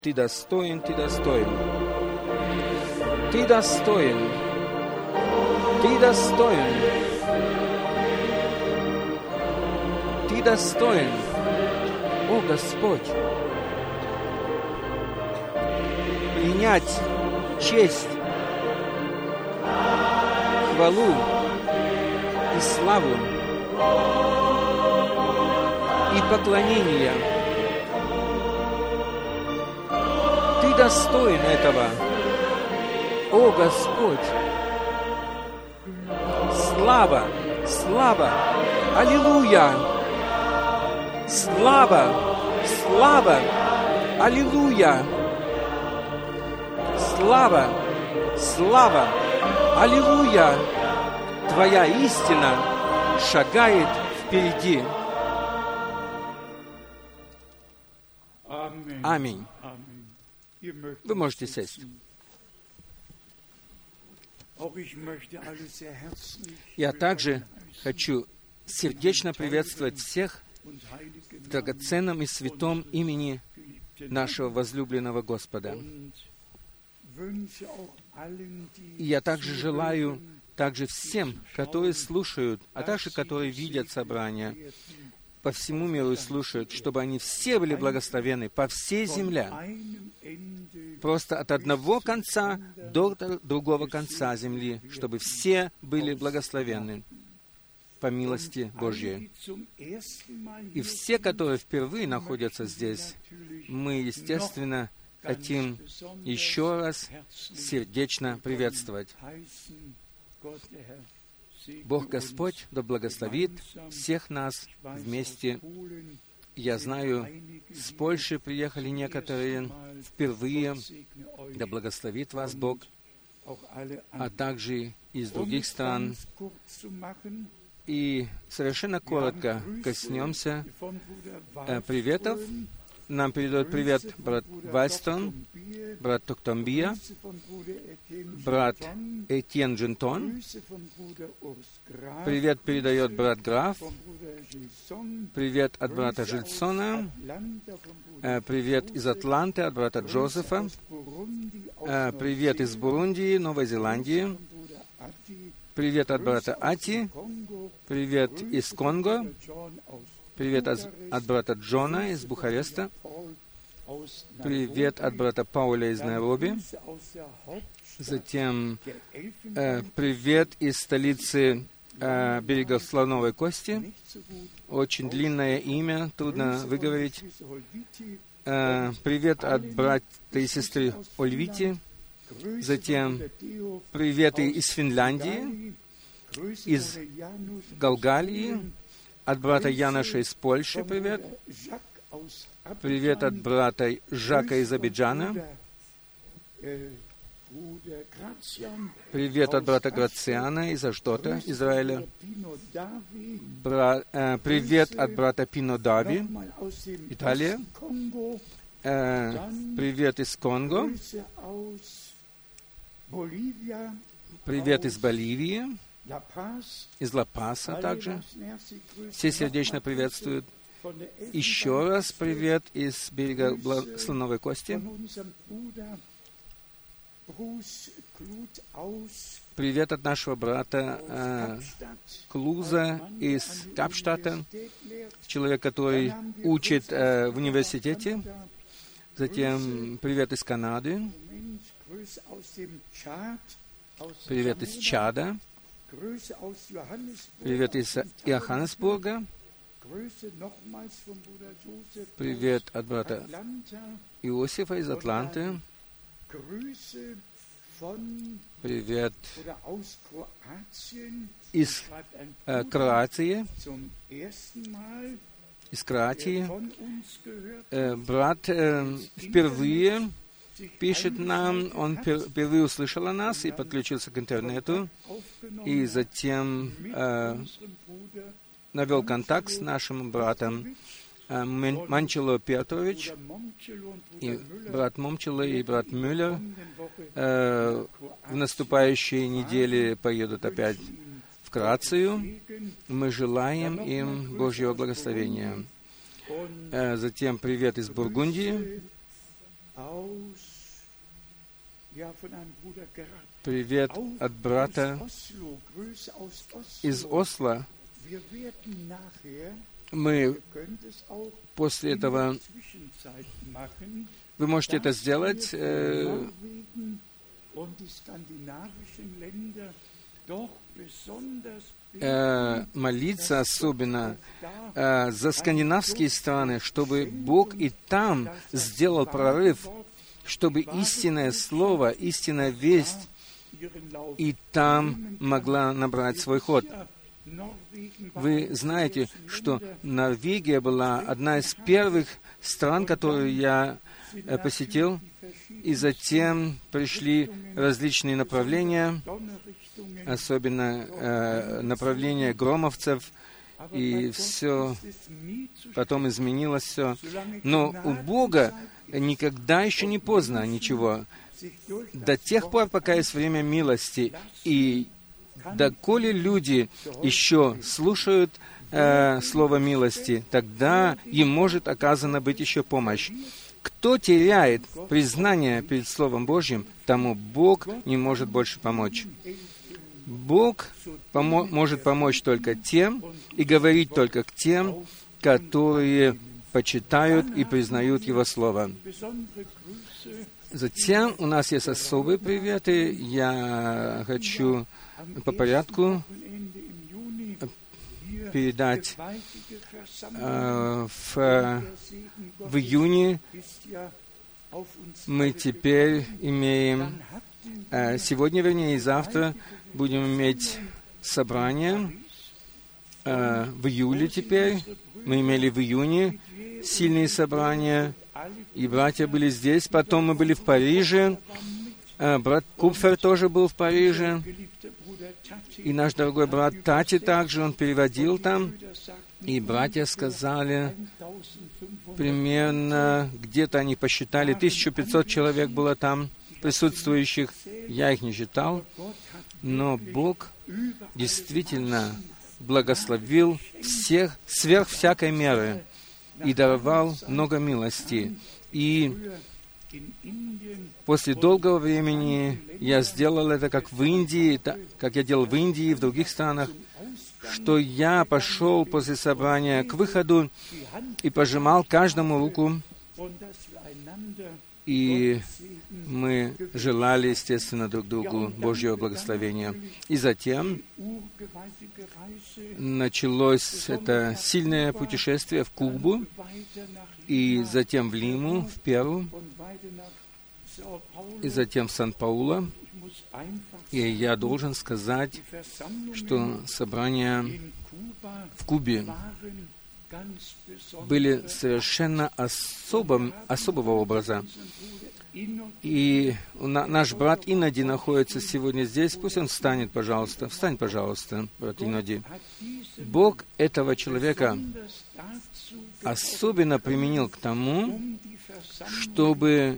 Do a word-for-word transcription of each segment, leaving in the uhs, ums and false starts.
Ты достоин, Ты достоин. Ты достоин. Ты достоин. Ты достоин, о Господь, принять честь, хвалу и славу и поклонение. Ты достоин этого, о Господь. Слава, слава, аллилуйя! Слава, слава, аллилуйя! Слава, слава, аллилуйя! Твоя истина шагает впереди. Аминь. Вы можете сесть. Я также хочу сердечно приветствовать всех в драгоценном и святом имени нашего возлюбленного Господа. И я также желаю также всем, которые слушают, а также которые видят собрания по всему миру и слушают, чтобы они все были благословены по всей земле, просто от одного конца до другого конца земли, чтобы все были благословены по милости Божьей. И все, которые впервые находятся здесь, мы, естественно, хотим еще раз сердечно приветствовать. Бог Господь да благословит всех нас вместе. Я знаю, с Польши приехали некоторые впервые. Да благословит вас Бог, а также из других стран. И совершенно коротко коснемся э, приветов. Нам передает привет брат Вальстрон, брат Токтомбия, брат Этьен Джентон. Привет передает брат Граф. Привет от брата Жильсона. Привет из Атланты от брата Джозефа. Привет из Бурундии, Новой Зеландии. Привет от брата Ати. Привет из Конго. Привет от, от брата Джона из Бухареста. Привет от брата Пауля из Найроби. Затем э, привет из столицы э, берега Слоновой Кости. Очень длинное имя, трудно выговорить. Э, привет от брата и сестры Ольвити. Затем приветы из Финляндии, из Галгалии. От брата Яноша из Польши привет. Привет от брата Жака из Абиджана. Привет от брата Грациана из Аждота, Израиля. Бра, э, привет от брата Пино Дави, Италия. Э, привет из Конго. Привет из Боливии. Из Ла-Паса также. Все сердечно приветствуют. Еще раз привет из берега Слоновой Кости. Привет от нашего брата э, Клуза из Капштадта, человек, который учит э, в университете. Затем привет из Канады. Привет из Чада. Привет из Йоханнесбурга. Привет от брата Иосифа из Атланты. Привет из э, Кроатии. Из Кроатии. Э, брат э, впервые пишет нам, он впервые услышал о нас и подключился к интернету, и затем э, навел контакт с нашим братом э, Манчело Петрович, и брат Момчело и брат Мюллер э, в наступающей неделе поедут опять в Крацию. Мы желаем им Божьего благословения. Э, затем привет из Бургундии. Привет от брата из Осло. Мы после этого... Вы можете это сделать. Э, э, молиться особенно э, за скандинавские страны, чтобы Бог и там сделал прорыв, чтобы истинное слово, истинная весть и там могла набрать свой ход. Вы знаете, что Норвегия была одна из первых стран, которую я посетил, и затем пришли различные направления, особенно э, направление громовцев, и все потом изменилось все. Но у Бога никогда еще не поздно ничего. До тех пор, пока есть время милости, и доколе люди еще слушают э, слово милости, тогда им может оказана быть еще помощь. Кто теряет признание перед Словом Божьим, тому Бог не может больше помочь. Бог помо- может помочь только тем и говорить только к тем, которые почитают и признают Его Слово. Затем у нас есть особые приветы. Я хочу по порядку передать э, в, в июне мы теперь имеем, э, сегодня, вернее, и завтра будем иметь собрание э, в июле теперь. Мы имели в июне сильные собрания, и братья были здесь. Потом мы были в Париже. Э, брат Купфер тоже был в Париже. И наш дорогой брат Тати также, он переводил там. И братья сказали, примерно, где-то они посчитали, тысяча пятьсот человек было там присутствующих. Я их не считал. Но Бог действительно благословил всех сверх всякой меры и даровал много милости. И после долгого времени я сделал это, как в Индии, как я делал в Индии и в других странах, что я пошел после собрания к выходу и пожимал каждому руку, и мы желали, естественно, друг другу Божьего благословения. И затем началось это сильное путешествие в Кубу, и затем в Лиму, в Перу, и затем в Сан-Пауло. И я должен сказать, что собрания в Кубе были совершенно особым, особого образа. И наш брат Иноди находится сегодня здесь. Пусть он встанет, пожалуйста. Встань, пожалуйста, брат Иноди. Бог этого человека особенно применил к тому, чтобы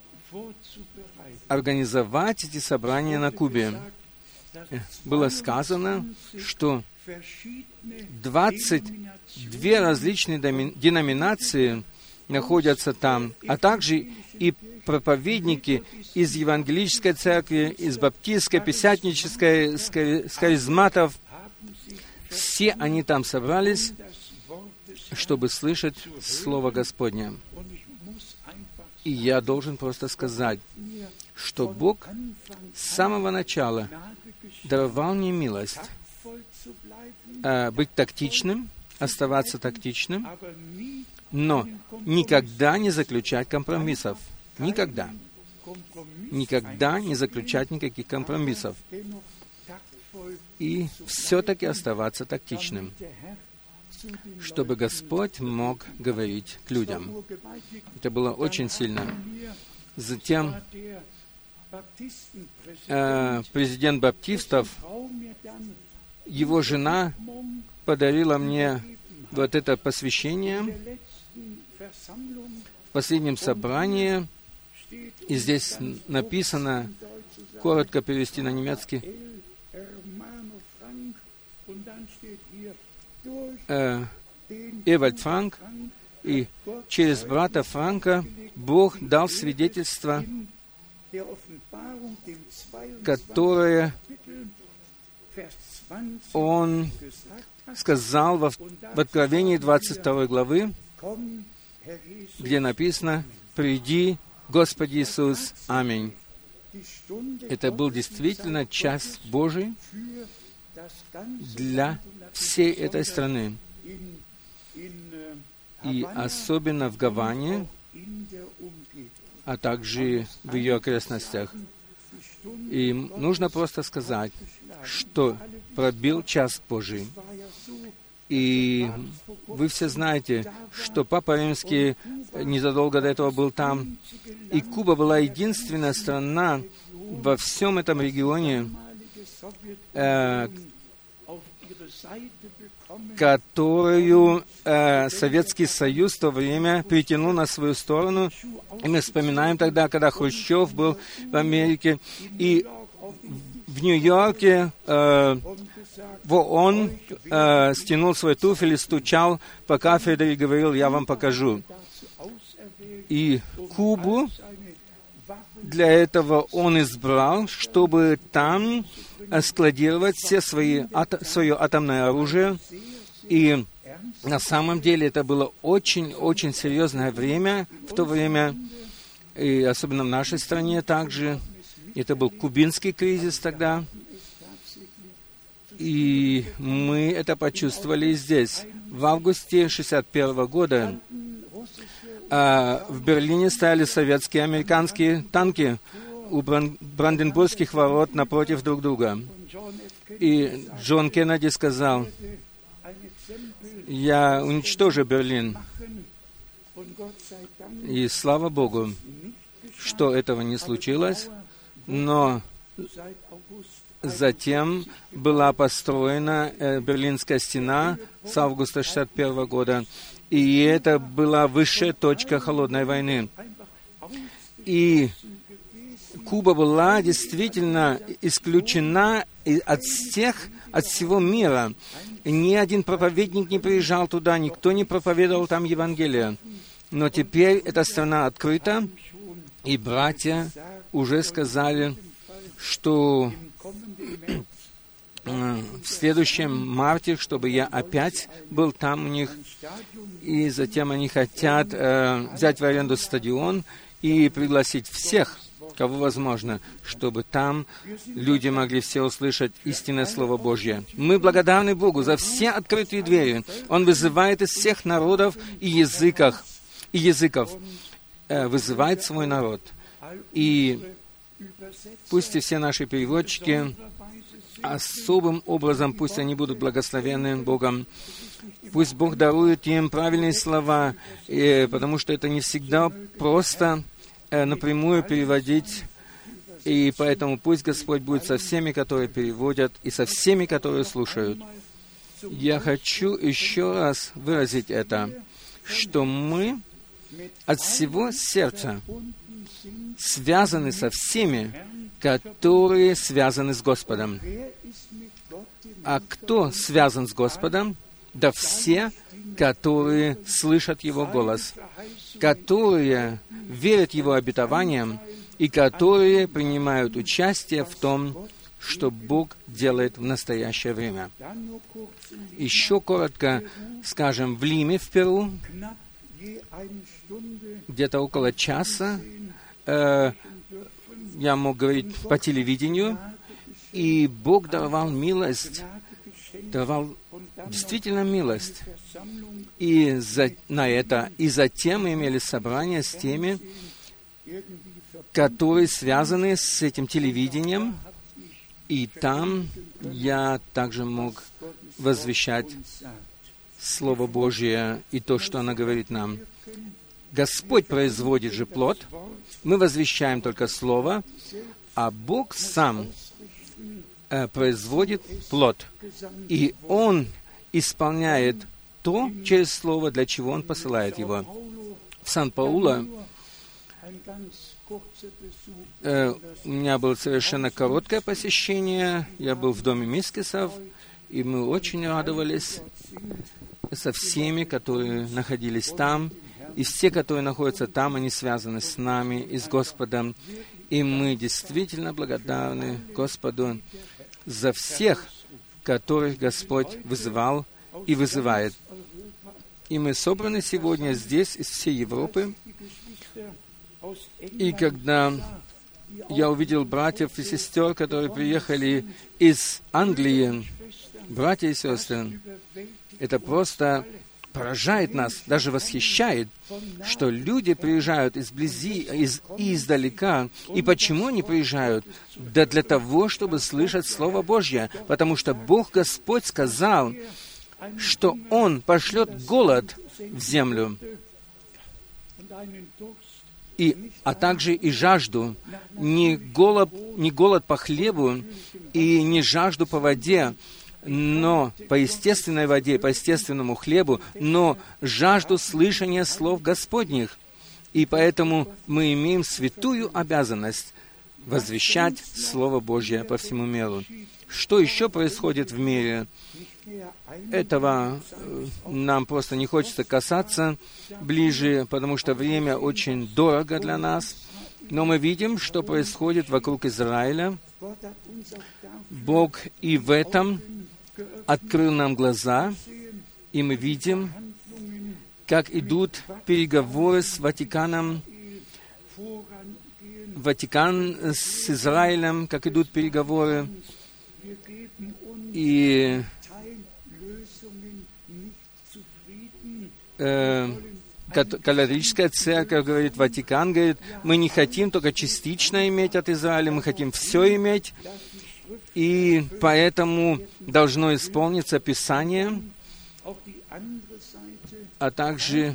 организовать эти собрания на Кубе. Было сказано, что двадцать две различные деноминации находятся там, а также и проповедники из Евангелической церкви, из Баптистской, Пятидесятнической, с харизматов. Все они там собрались, чтобы слышать Слово Господне. И я должен просто сказать, что Бог с самого начала даровал мне милость э, быть тактичным, оставаться тактичным, но никогда не заключать компромиссов. Никогда. Никогда не заключать никаких компромиссов. И все-таки оставаться тактичным, чтобы Господь мог говорить к людям. Это было очень сильно. Затем э, президент баптистов, его жена подарила мне вот это посвящение в последнем собрании, и здесь написано, коротко перевести на немецкий, э, Эвальд Франк, И через брата Франка Бог дал свидетельство, которое он сказал в Откровении двадцать второй главы, где написано: «Приди, Господи Иисус, аминь». Это был действительно час Божий для всей этой страны, и особенно в Гаване, а также в ее окрестностях. И нужно просто сказать, что пробил час Божий. И вы все знаете, что Папа Римский незадолго до этого был там, и Куба была единственная страна во всем этом регионе, э, которую э, Советский Союз в то время притянул на свою сторону. И мы вспоминаем тогда, когда Хрущев был в Америке, и в Нью-Йорке э, в ООН э, стянул свой туфель и стучал по кафедре и говорил: «Я вам покажу». И Кубу для этого он избрал, чтобы там складировать все свои, ато, свое атомное оружие. И на самом деле это было очень-очень серьезное время в то время, и особенно в нашей стране также. Это был кубинский кризис тогда. И мы это почувствовали здесь. В августе шестьдесят первого года а, в Берлине стояли советские и американские танки у Бранденбургских ворот напротив друг друга. И Джон Кеннеди сказал: «Я уничтожу Берлин». И слава Богу, что этого не случилось, но затем была построена э, Берлинская стена с августа шестьдесят первого года, и это была высшая точка холодной войны. И Куба была действительно исключена от всех, от всего мира. Ни один проповедник не приезжал туда, никто не проповедовал там Евангелие. Но теперь эта страна открыта, и братья уже сказали, что в следующем марте, чтобы я опять был там у них, и затем они хотят э, взять в аренду стадион и пригласить всех, кого возможно, чтобы там люди могли все услышать истинное Слово Божье. Мы благодарны Богу за все открытые двери. Он вызывает из всех народов и языков, и языков э, вызывает свой народ. И пусть и все наши переводчики особым образом, пусть они будут благословенны Богом, пусть Бог дарует им правильные слова, и, потому что это не всегда просто э, напрямую переводить, и поэтому пусть Господь будет со всеми, которые переводят, и со всеми, которые слушают. Я хочу еще раз выразить это, что мы от всего сердца связаны со всеми, которые связаны с Господом. А кто связан с Господом? Да все, которые слышат Его голос, которые верят Его обетованиям и которые принимают участие в том, что Бог делает в настоящее время. Еще коротко скажем, в Лиме, в Перу, где-то около часа, э, я мог говорить по телевидению, и Бог давал милость, давал действительно милость. И за, на это, и затем мы имели собрание с теми, которые связаны с этим телевидением, и там я также мог возвещать Слово Божье и то, что оно говорит нам. Господь производит же плод, мы возвещаем только Слово, а Бог сам э, производит плод. И Он исполняет то через Слово, для чего Он посылает его. В Сан-Пауло э, у меня было совершенно короткое посещение. Я был в доме Мискисов, и мы очень радовались. со всеми, которые находились там, и все, которые находятся там, они связаны с нами и с Господом. И мы действительно благодарны Господу за всех, которых Господь вызывал и вызывает. И мы собраны сегодня здесь, из всей Европы. И когда я увидел братьев и сестер, которые приехали из Англии, братья и сестры, это просто поражает нас, даже восхищает, что люди приезжают изблизи из, и издалека. И почему они приезжают? Да для того, чтобы слышать Слово Божье, потому что Бог Господь сказал, что Он пошлет голод в землю, и, а также и жажду, не голод, не голод по хлебу и не жажду по воде, но по естественной воде, по естественному хлебу, но жажду слышания слов Господних. И поэтому мы имеем святую обязанность возвещать Слово Божье по всему миру. Что еще происходит в мире? Этого нам просто не хочется касаться ближе, потому что время очень дорого для нас. Но мы видим, что происходит вокруг Израиля. Бог и в этом открыл нам глаза, и мы видим, как идут переговоры с Ватиканом, Ватикан с Израилем, как идут переговоры. И э, католическая церковь говорит, Ватикан говорит, мы не хотим только частично иметь от Израиля, мы хотим все иметь, и поэтому должно исполниться Писание, а также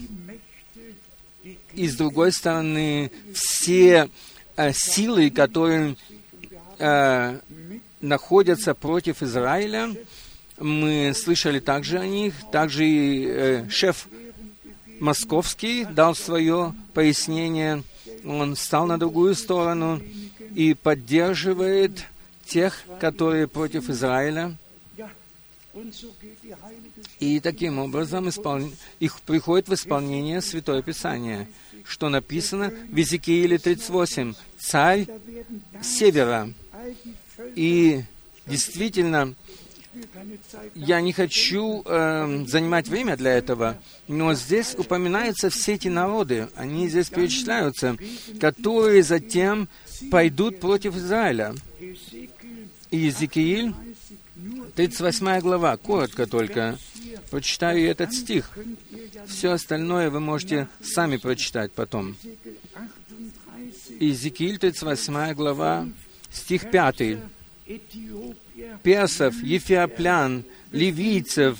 и с другой стороны все э, силы, которые э, находятся против Израиля. Мы слышали также о них. Также и э, шеф Московский дал свое пояснение. Он встал на другую сторону и поддерживает тех, которые против Израиля. И таким образом испол... их приходит в исполнение Святое Писание, что написано в Иезекииле тридцать восемь. «Царь севера». И действительно, я не хочу э, занимать время для этого, но здесь упоминаются все эти народы, они здесь перечисляются, которые затем пойдут против Израиля. Иезекииль, тридцать восьмая глава, коротко только, прочитаю этот стих. Все остальное вы можете сами прочитать потом. Иезекииль, тридцать восьмая глава, стих пятый. «Персов, ефиоплян, ливийцев,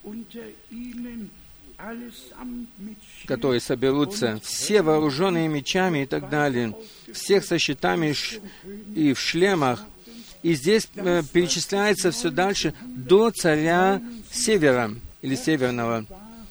которые соберутся, все вооруженные мечами и так далее, всех со щитами и в шлемах». И здесь э, перечисляется все дальше до царя Севера или Северного.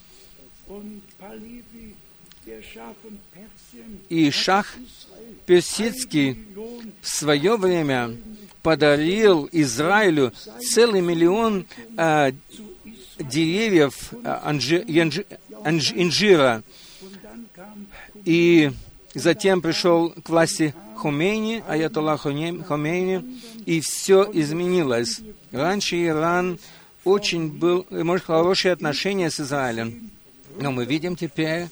И Шах Персидский в свое время подарил Израилю целый миллион э, деревьев э, анжи, янжи, анж, инжира. И затем пришел к власти Хомейни, аятолла Хомейни, и все изменилось. Раньше Иран очень был, может, хорошие отношения с Израилем, но мы видим теперь,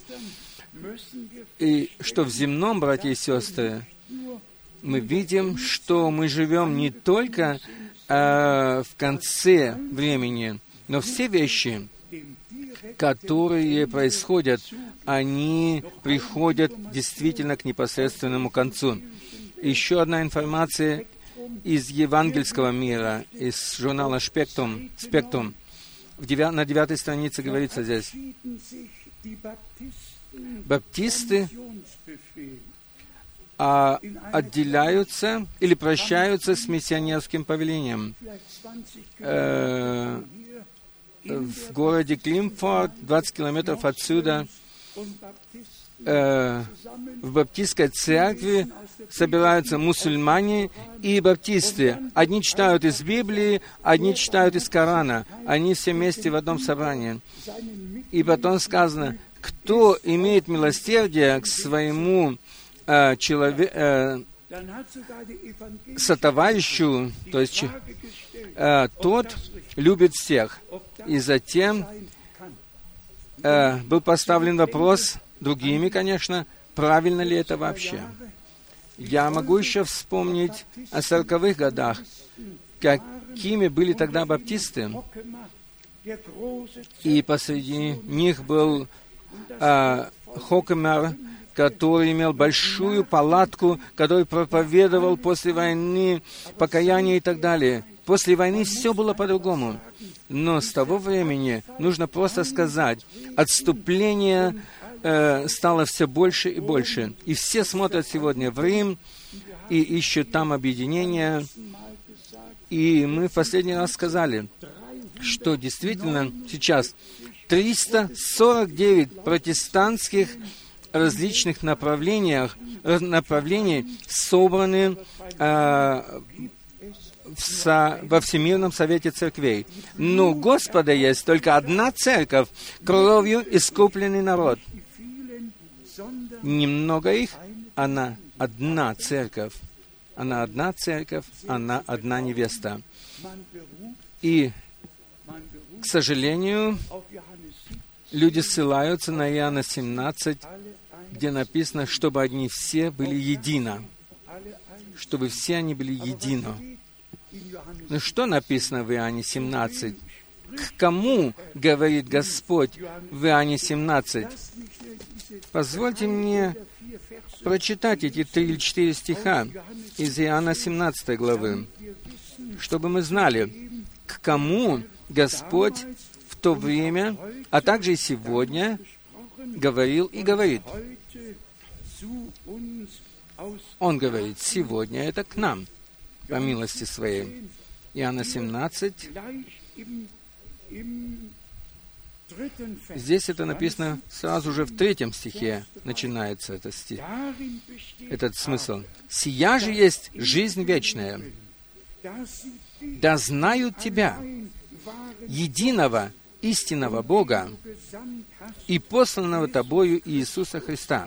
и что в земном, братья и сестры, мы видим, что мы живем не только э, в конце времени, но все вещи, которые происходят, они приходят действительно к непосредственному концу. Еще одна информация из евангельского мира, из журнала «Спектрум». «Спектрум». В девя... На девятой странице говорится здесь. Баптисты а, отделяются или прощаются с миссионерским повелением. Э, в городе Климфорд, двадцать километров отсюда, э, в баптистской церкви собираются мусульмане и баптисты. Одни читают из Библии, одни читают из Корана. Они все вместе в одном собрании. И потом сказано, кто имеет милосердие к своему э, человеку, э, сотоварищу, то есть э, тот любит всех. И затем э, был поставлен вопрос, другими, конечно, правильно ли это вообще. Я могу еще вспомнить о сороковых годах, какими были тогда баптисты. И посреди них был э, Хокемер, который имел большую палатку, который проповедовал после войны покаяние и так далее. После войны все было по-другому. Но с того времени, нужно просто сказать, отступление э, стало все больше и больше. И все смотрят сегодня в Рим и ищут там объединения. И мы в последний раз сказали, что действительно сейчас триста сорок девять протестантских различных направлениях, направлений собраны э, в со, во Всемирном Совете Церквей. Но у Господа есть только одна церковь, кровью искупленный народ. Немного их, она одна церковь. Она одна церковь, она одна невеста. И, к сожалению, люди ссылаются на Иоанна семнадцать, где написано, чтобы они все были едино. Чтобы все они были едино. Ну что написано в Иоанне семнадцать? К кому говорит Господь в Иоанне семнадцать? Позвольте мне прочитать эти три или четыре стиха из Иоанна семнадцатой главы, чтобы мы знали, к кому Господь в то время, а также и сегодня, говорил и говорит. Он говорит, сегодня это к нам, по милости Своей. Иоанна семнадцать. Здесь это написано сразу же в третьем стихе, начинается этот стих, этот смысл. «Сия же есть жизнь вечная, да знают Тебя, единого истинного Бога и посланного Тобою Иисуса Христа».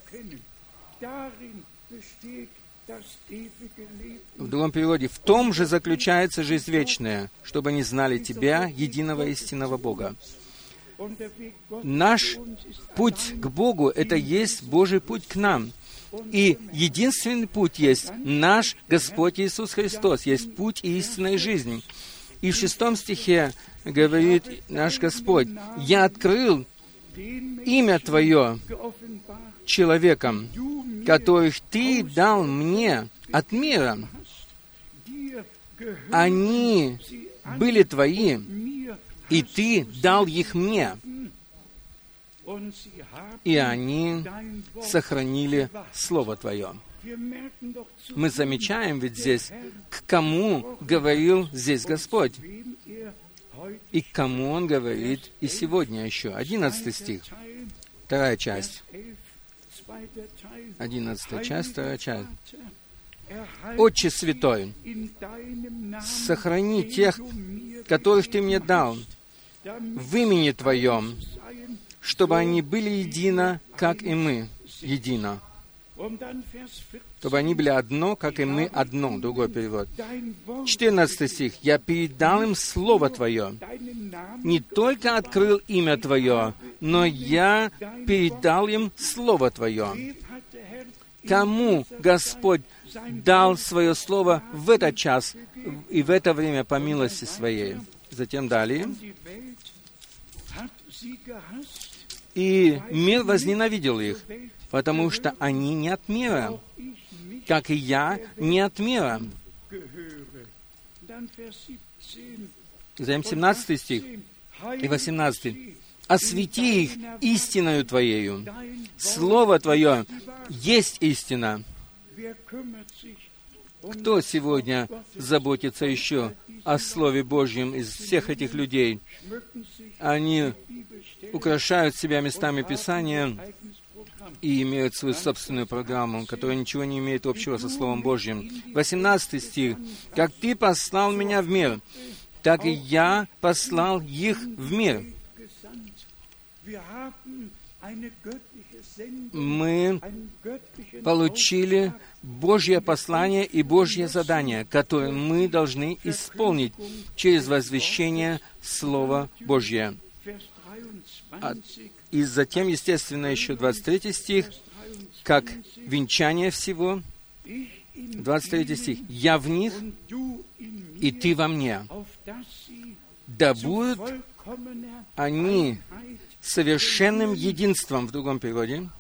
В другом переводе, «В том же заключается жизнь вечная, чтобы они знали Тебя, единого истинного Бога». Наш путь к Богу — это есть Божий путь к нам. И единственный путь есть наш Господь Иисус Христос, есть путь и истинная жизнь. И в шестом стихе говорит наш Господь, «Я открыл имя Твое человекам, которых Ты дал мне от мира. Они были Твои, и Ты дал их мне, и они сохранили Слово Твое». Мы замечаем ведь здесь, к кому говорил здесь Господь, и к кому Он говорит и сегодня еще. Одиннадцатый стих, вторая часть. Одиннадцатая часть, вторая часть. «Отче Святой, сохрани тех, которых Ты мне дал, в имени Твоем, чтобы они были едино, как и мы едино». Чтобы они были одно, как и мы одно. Другой перевод. четырнадцатый стих. «Я передал им Слово Твое. Не только открыл имя Твое, но я передал им Слово Твое». Кому Господь дал Свое Слово в этот час и в это время по милости Своей? Затем далее. «И мир возненавидел их, потому что они не от мира, как и я не от мира». Затем семнадцатый стих и восемнадцатый. «Освети их истиною Твоею. Слово Твое есть истина». Кто сегодня заботится еще о Слове Божьем из всех этих людей? Они украшают себя местами Писания, и имеют свою собственную программу, которая ничего не имеет общего со Словом Божьим. восемнадцатый стих. «Как Ты послал меня в мир, так и я послал их в мир». Мы получили Божье послание и Божье задание, которое мы должны исполнить через возвещение Слова Божьего. А, и затем, естественно, еще двадцать третий стих, как венчание всего. двадцать третий стих. «Я в них, и Ты во мне. Да будут они совершенным единством», в другом переводе.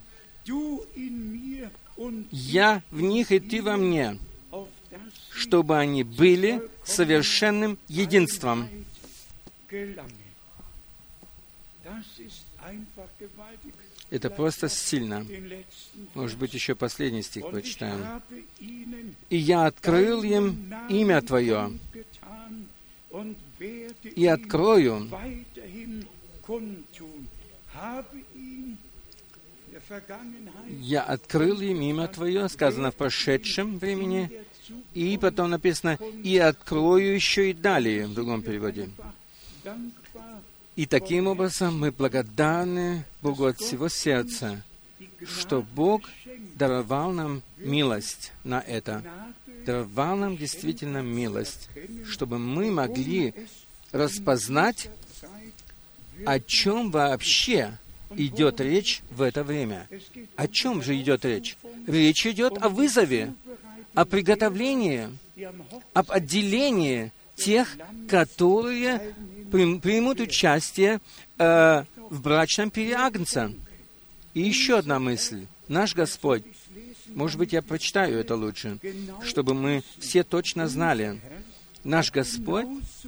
«Я в них, и Ты во мне, чтобы они были совершенным единством». Это просто сильно. Может быть, еще последний стих прочитаем. «И я открыл им имя Твое, и открою». «Я открыл им имя Твое», сказано в прошедшем времени, и потом написано «и открою еще и далее», в другом переводе. И таким образом мы благодарны Богу от всего сердца, что Бог даровал нам милость на это, даровал нам действительно милость, чтобы мы могли распознать, о чем вообще идет речь в это время. О чем же идет речь? Речь идет о вызове, о приготовлении, об отделении тех, которые примут участие э, в брачном пире Агнца. И еще одна мысль. Наш Господь, может быть, я прочитаю это лучше, чтобы мы все точно знали. Наш Господь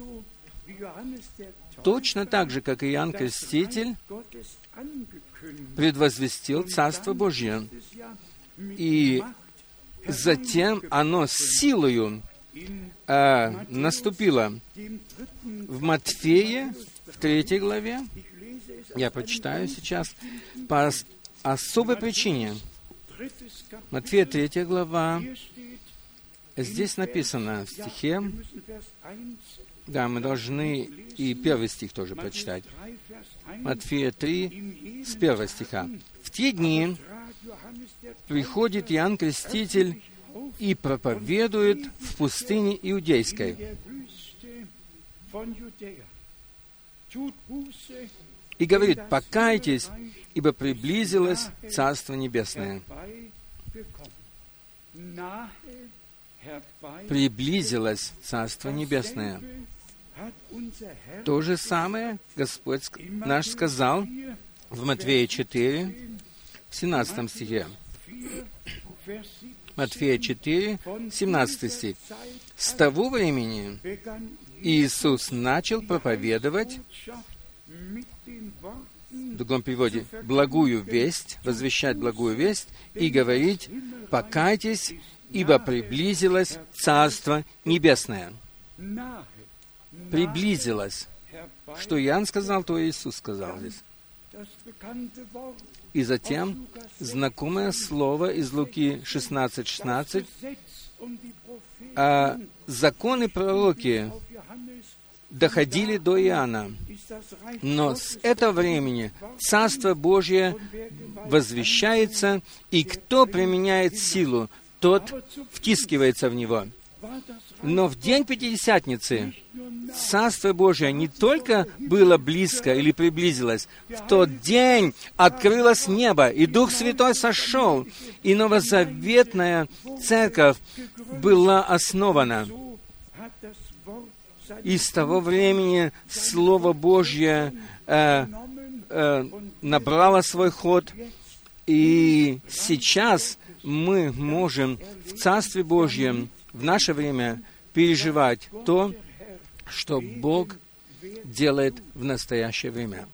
точно так же, как и Иоанн Креститель, предвозвестил Царство Божье. И затем оно силою э, наступило. В Матфея, в третьей главе, я прочитаю сейчас, по особой причине. Матфея, третья глава, здесь написано в стихе, да, мы должны и первый стих тоже прочитать. Матфея три, с первого стиха. «В те дни приходит Иоанн Креститель и проповедует в пустыне Иудейской, и говорит: покайтесь, ибо приблизилось Царство Небесное». Приблизилось Царство Небесное. То же самое Господь наш сказал в Матфея четыре, в семнадцатом стихе. Матфея четыре, семнадцатый стих. «С того времени Иисус начал проповедовать», в другом переводе, «благую весть», возвещать благую весть, и говорить: покайтесь, ибо приблизилось Царство Небесное». Приблизилось. Что Иоанн сказал, то Иисус сказал здесь. И затем знакомое слово из Луки шестнадцать шестнадцать. А законы пророки доходили до Иоанна. Но с этого времени Царство Божье возвещается, и кто применяет силу, тот втискивается в него. Но в день Пятидесятницы Царство Божие не только было близко или приблизилось, в тот день открылось небо, и Дух Святой сошел, и новозаветная церковь была основана. И с того времени Слово Божье э, э, набрало свой ход, и сейчас мы можем в Царстве Божьем в наше время переживать то, что Бог делает в настоящее время.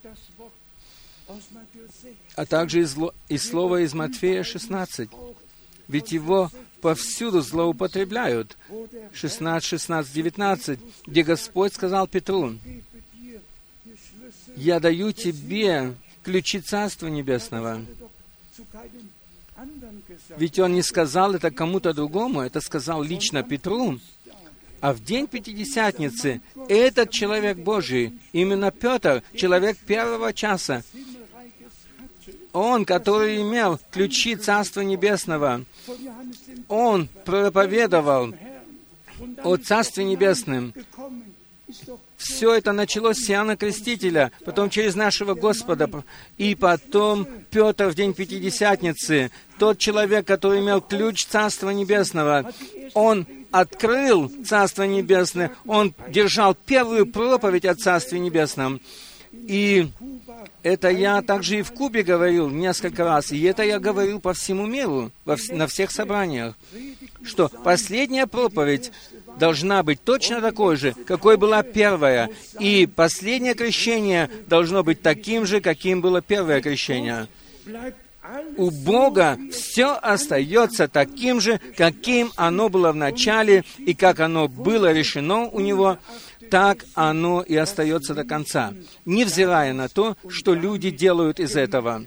А также из, из слова из Матфея шестнадцать. Ведь его повсюду злоупотребляют. шестнадцать, шестнадцать, девятнадцать, где Господь сказал Петру: «Я даю тебе ключи Царства Небесного». Ведь он не сказал это кому-то другому, это сказал лично Петру. А в день Пятидесятницы этот человек Божий, именно Петр, человек первого часа, он, который имел ключи Царства Небесного, он проповедовал о Царстве Небесном. Все это началось с Иоанна Крестителя, потом через нашего Господа, и потом Петр в день Пятидесятницы, тот человек, который имел ключ Царства Небесного, он открыл Царство Небесное, он держал первую проповедь о Царстве Небесном. И это я также и в Кубе говорил несколько раз, и это я говорил по всему миру, во вс- на всех собраниях, что последняя проповедь должна быть точно такой же, какой была первая, и последнее крещение должно быть таким же, каким было первое крещение. У Бога все остается таким же, каким оно было в начале, и как оно было решено у Него, так оно и остается до конца, невзирая на то, что люди делают из этого.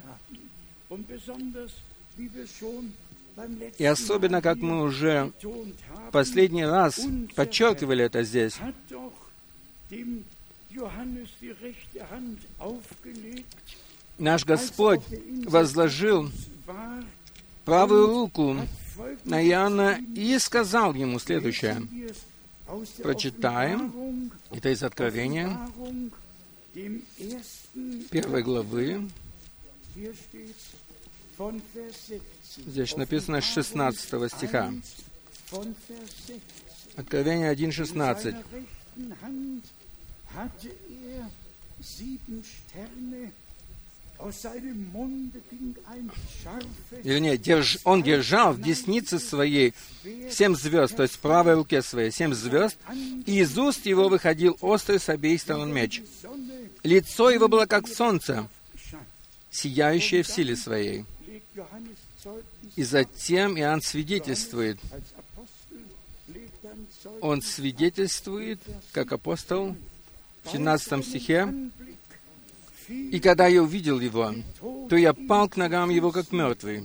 И особенно, как мы уже в последний раз подчеркивали это здесь, наш Господь возложил правую руку на Иоанна и сказал ему следующее. Прочитаем. Это из Откровения, первой главы. Здесь написано с шестнадцатого стиха. Откровение один шестнадцать. Вернее, держ, он держал в деснице своей семь звезд, то есть в правой руке своей семь звезд, и из уст его выходил острый с обеих сторон меч. Лицо его было как солнце, сияющее в силе своей. И затем Иоанн свидетельствует. Он свидетельствует, как апостол, в семнадцатом стихе. «И когда я увидел его, то я пал к ногам его, как мертвый.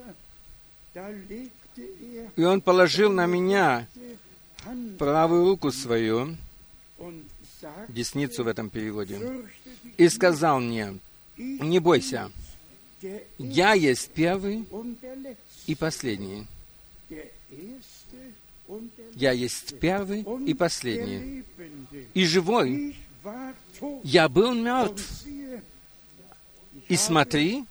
И он положил на меня правую руку свою», десницу в этом переводе, «и сказал мне: не бойся, я есть первый и последний. Я есть первый и последний. И живой. Я был мертв. И смотри,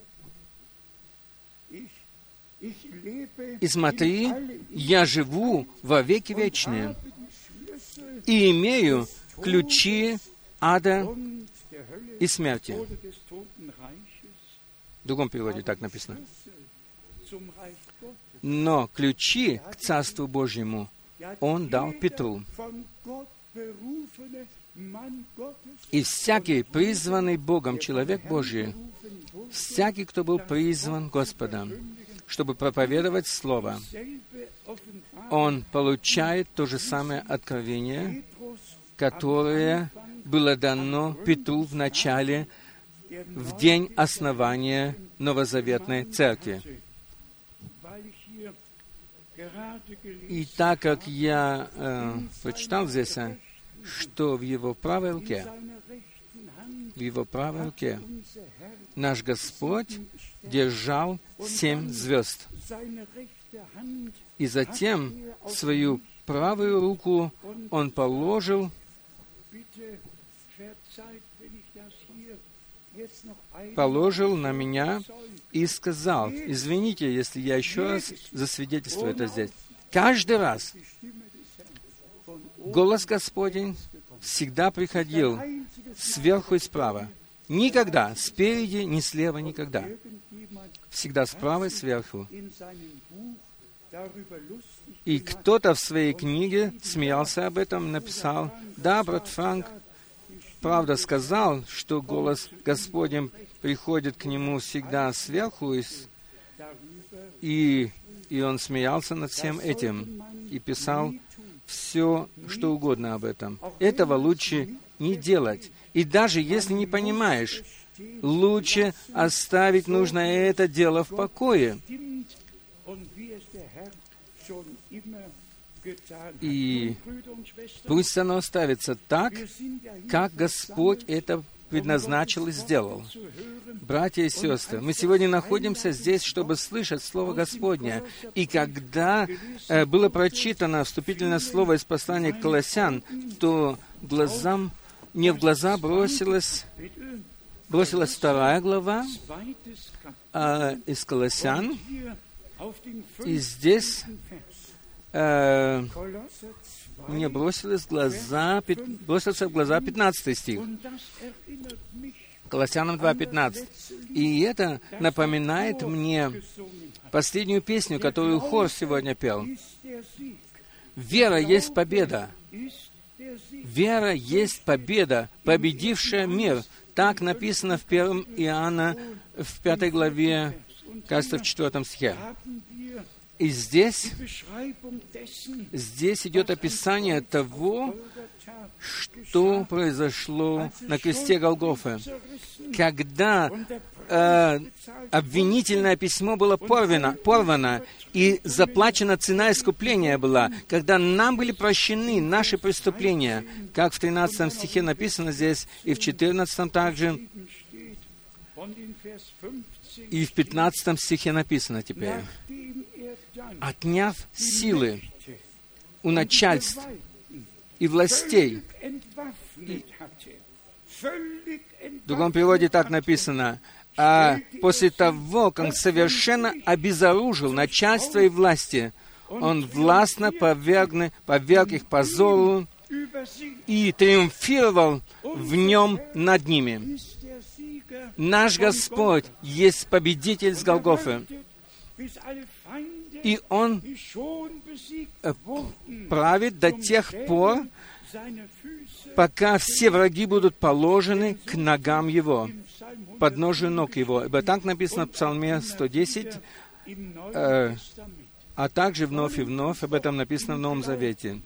и смотри, я живу во веки вечные и имею ключи ада и смерти». В другом переводе так написано. Но ключи к Царству Божьему Он дал Петру. И всякий призванный Богом человек Божий, всякий, кто был призван Господом, чтобы проповедовать Слово, он получает то же самое откровение, которое было дано Петру в начале, в день основания Новозаветной Церкви. И так как я э, прочитал здесь, что в его правой руке, в его правой руке наш Господь держал семь звезд. И затем свою правую руку Он положил, положил на меня и сказал, извините, если я еще раз засвидетельствую это здесь. Каждый раз голос Господень всегда приходил сверху и справа. Никогда спереди, ни слева, никогда. Всегда справа и сверху. И кто-то в своей книге смеялся об этом, написал: да, брат Франк, правда сказал, что голос Господень приходит к нему всегда сверху, и, и, и он смеялся над всем этим и писал все, что угодно об этом. Этого лучше не делать. И даже если не понимаешь, лучше оставить нужно это дело в покое. И пусть оно оставится так, как Господь это предназначил и сделал. Братья и сестры, мы сегодня находимся здесь, чтобы слышать Слово Господне. И когда э, было прочитано вступительное слово из послания к Колоссян, то глазам, мне в глаза бросилась, бросилась вторая глава э, из Колоссян. И здесь э, мне бросилось в глаза, бросился в глаза пятнадцатый стих. Колоссянам два пятнадцать. И это напоминает мне последнюю песню, которую хор сегодня пел. «Вера есть победа». Вера есть победа, победившая мир. Так написано в первом Иоанна, в пятой главе, кажется, в четвертом стихе. И здесь, здесь идет описание того, что произошло на кресте Голгофы, когда э, обвинительное письмо было порвано, порвано, и заплачена цена искупления была, когда нам были прощены наши преступления, как в тринадцатом стихе написано здесь, и в четырнадцатом также, и в пятнадцатом стихе написано теперь. Отняв силы у начальств и властей. И в другом переводе так написано, а после того, как совершенно обезоружил начальство и власти, он властно поверг, поверг их позору и триумфировал в нем над ними. Наш Господь есть победитель с Голгофы. И Он правит до тех пор, пока все враги будут положены к ногам Его, подножию ног Его. Ибо так написано в Псалме сто десять, э, а также вновь и вновь об этом написано в Новом Завете.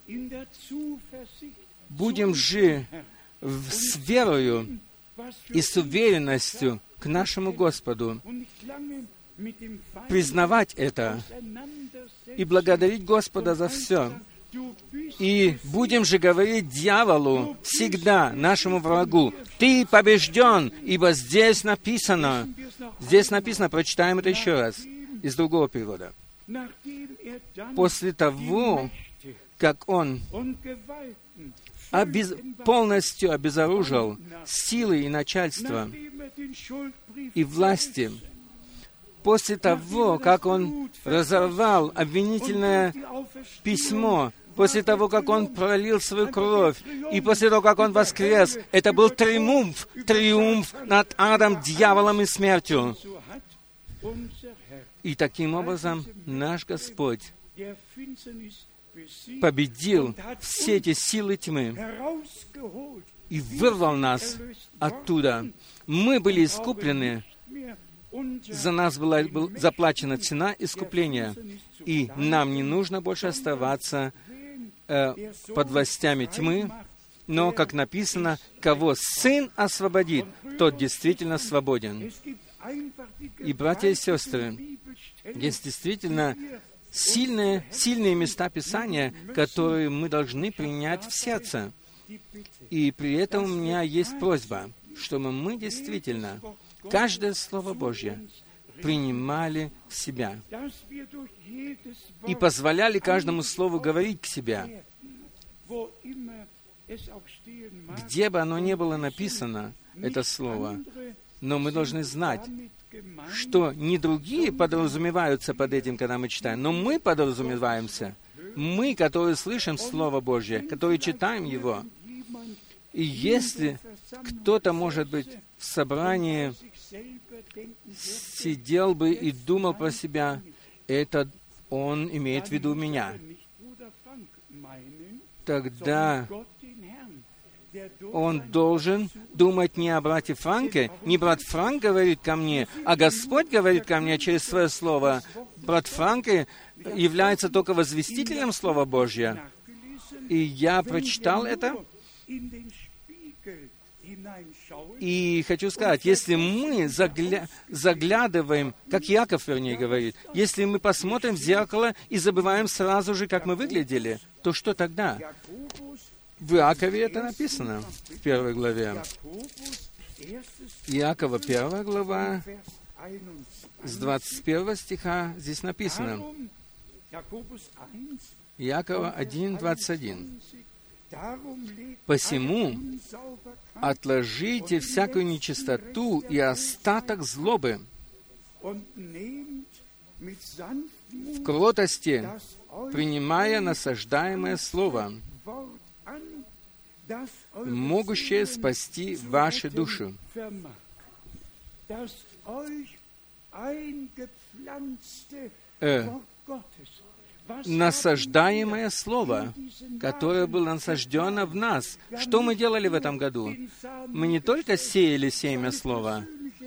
Будем же в, с верою и с уверенностью к нашему Господу признавать это и благодарить Господа за все. И будем же говорить дьяволу всегда, нашему врагу, «Ты побежден, ибо здесь написано». Здесь написано, прочитаем это еще раз, из другого перевода. После того, как он обез... полностью обезоружил силы и начальства и власти, после того, как он разорвал обвинительное письмо, после того, как он пролил свою кровь, и после того, как он воскрес, это был триумф, триумф над адом, дьяволом и смертью. И таким образом наш Господь победил все эти силы тьмы и вырвал нас оттуда. Мы были искуплены, за нас была, была заплачена цена искупления, и нам не нужно больше оставаться э, под властями тьмы, но, как написано, кого Сын освободит, тот действительно свободен. И, братья и сестры, есть действительно сильные, сильные места Писания, которые мы должны принять в сердце. И при этом у меня есть просьба, чтобы мы действительно каждое Слово Божье принимали в себя и позволяли каждому Слову говорить к себе. Где бы оно ни было написано, это Слово, но мы должны знать, что не другие подразумеваются под этим, когда мы читаем, но мы подразумеваемся. Мы, которые слышим Слово Божье, которые читаем его. И если кто-то, может быть, в собрании сидел бы и думал про себя, это он имеет в виду меня, тогда он должен думать не о брате Франке, не брат Франк говорит ко мне, а Господь говорит ко мне через свое Слово. Брат Франк является только возвестителем Слова Божьего. И я прочитал это, И хочу сказать, если мы загля... заглядываем, как Иаков, вернее, говорит, если мы посмотрим в зеркало и забываем сразу же, как мы выглядели, то что тогда? В Иакове это написано в первой главе. Иакова, первая глава, с двадцать первого стиха здесь написано. Иакова один, двадцать один. «Посему отложите всякую нечистоту и остаток злобы, в кротости принимая насаждаемое слово, могущее спасти ваши души». Э, насаждаемое слово, которое было насаждено в нас. Что мы делали в этом году? Мы не только сеяли семя слова,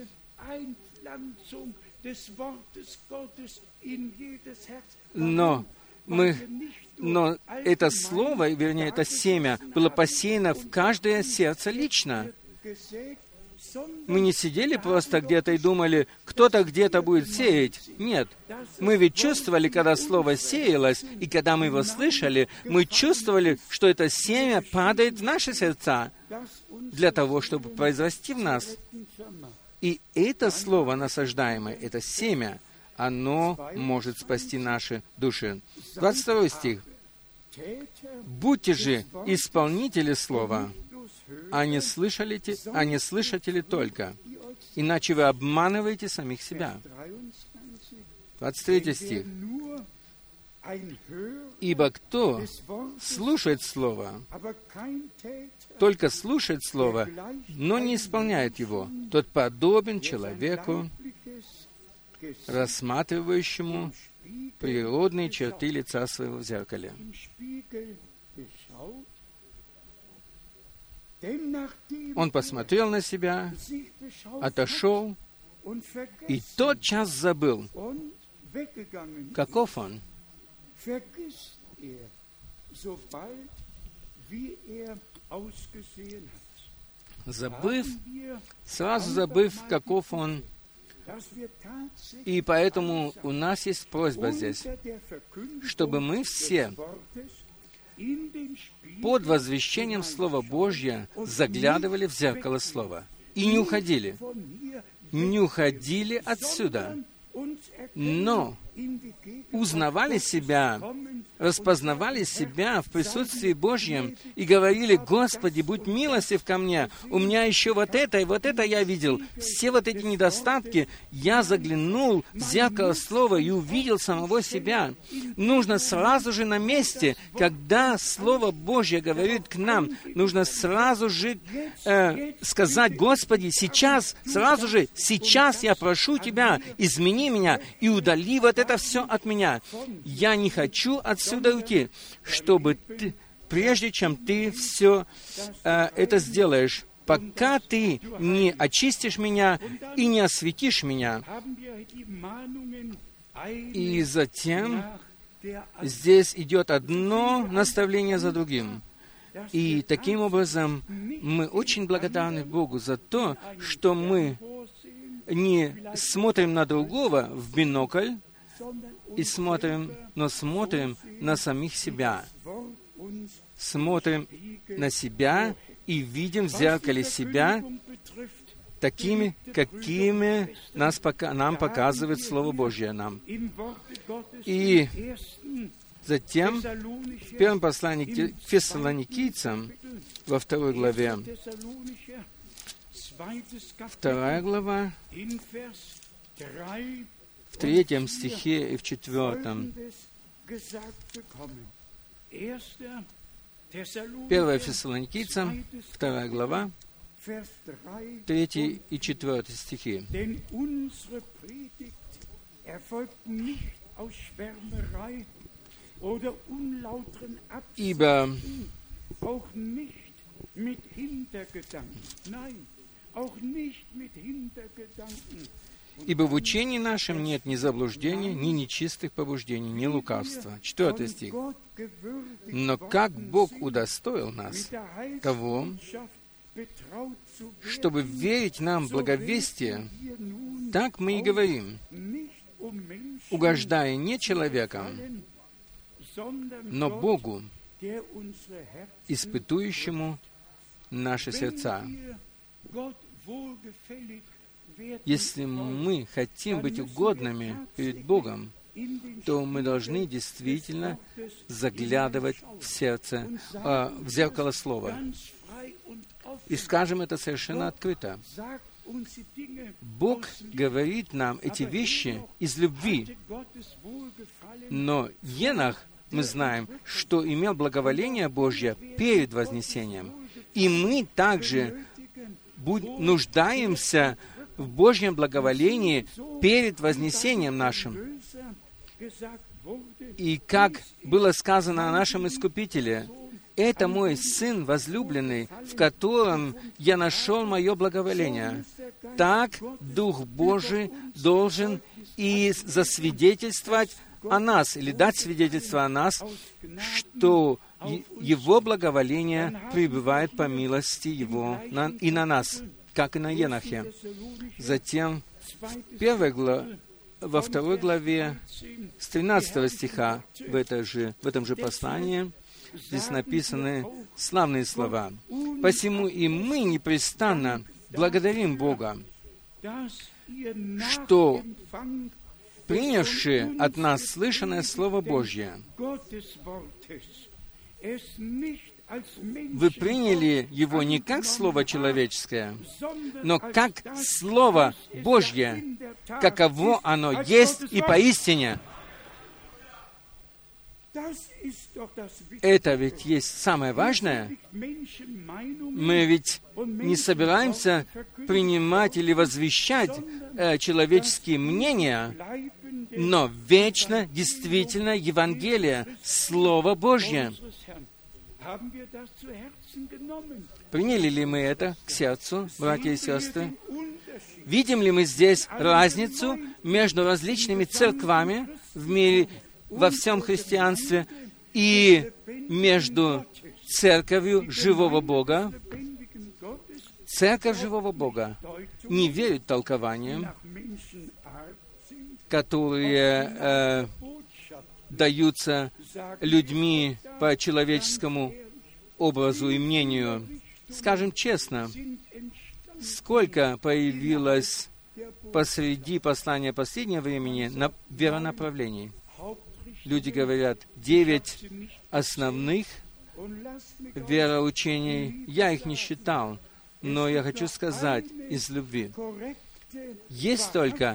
но мы, но это слово, вернее, это семя, было посеяно в каждое сердце лично. Мы не сидели просто где-то и думали, кто-то где-то будет сеять. Нет. Мы ведь чувствовали, когда слово сеялось, и когда мы его слышали, мы чувствовали, что это семя падает в наши сердца для того, чтобы произрасти в нас. И это слово насаждаемое, это семя, оно может спасти наши души. двадцать второй стих. «Будьте же исполнители слова, а не, слышали, а не слышатели только, иначе вы обманываете самих себя». двадцать третий стих. «Ибо кто слушает Слово, только слушает Слово, но не исполняет его, тот подобен человеку, рассматривающему природные черты лица своего в зеркале». Он посмотрел на себя, отошел и тотчас забыл, каков он. Забыв, сразу забыв, каков он. И поэтому у нас есть просьба здесь, чтобы мы все под возвещением Слова Божьего заглядывали в зеркало Слова и не уходили. Не уходили отсюда, но узнавали себя, распознавали себя в присутствии Божьем и говорили: «Господи, будь милостив ко мне, у меня еще вот это и вот это я видел». Все вот эти недостатки, я заглянул в зеркало Слова и увидел самого себя. Нужно сразу же на месте, когда Слово Божье говорит к нам, нужно сразу же э, сказать: «Господи, сейчас, сразу же, сейчас я прошу Тебя, измени меня и удали вот это все от меня. Я не хочу отсюда уйти, чтобы ты, прежде чем ты все э, это сделаешь, пока ты не очистишь меня и не осветишь меня». И затем здесь идет одно наставление за другим. И таким образом мы очень благодарны Богу за то, что мы не смотрим на другого в бинокль, и смотрим, но смотрим на самих себя. Смотрим на себя и видим в зеркале себя такими, какими нас, нам показывает Слово Божье нам. И затем в первом послании к Фессалоникийцам, во второй главе, вторая глава, в третьем стихе и в четвертом. Первая Фессалоникийцам, вторая глава, третий и четвертый стихи. «Ибо Ибо в учении нашем нет ни заблуждения, ни нечистых побуждений, ни лукавства». Четвертый стих. «Но как Бог удостоил нас того, чтобы верить нам благовестие, так мы и говорим, угождая не человекам, но Богу, испытующему наши сердца. Если мы хотим быть угодными перед Богом, то мы должны действительно заглядывать в сердце, э, в зеркало Слова. И скажем это совершенно открыто. Бог говорит нам эти вещи из любви. Но Енох, мы знаем, что имел благоволение Божье перед вознесением. И мы также будь, нуждаемся в Божьем благоволении перед вознесением нашим. И как было сказано о нашем Искупителе, «Это мой Сын возлюбленный, в котором я нашел мое благоволение». Так Дух Божий должен и засвидетельствовать о нас, или дать свидетельство о нас, что Его благоволение пребывает по милости Его на, и на нас, как и на Енохе. Затем в первой главе, во второй главе, с тринадцатого стиха в, это же, в этом же послании, здесь написаны славные слова. «Посему и мы непрестанно благодарим Бога, что, принявши от нас слышанное Слово Божье, вы приняли его не как Слово человеческое, но как Слово Божье, каково оно есть и поистине». Это ведь есть самое важное. Мы ведь не собираемся принимать или возвещать э, человеческие мнения, но вечно, действительно, Евангелие, Слово Божье. Приняли ли мы это к сердцу, братья и сестры? Видим ли мы здесь разницу между различными церквами в мире, во всем христианстве, и между церковью живого Бога? Церковь живого Бога не верит толкованиям, которые э, даются людьми по человеческому образу и мнению. Скажем честно, сколько появилось посреди послания последнего времени на веронаправлений? Люди говорят, девять основных вероучений, я их не считал, но я хочу сказать из любви. Есть только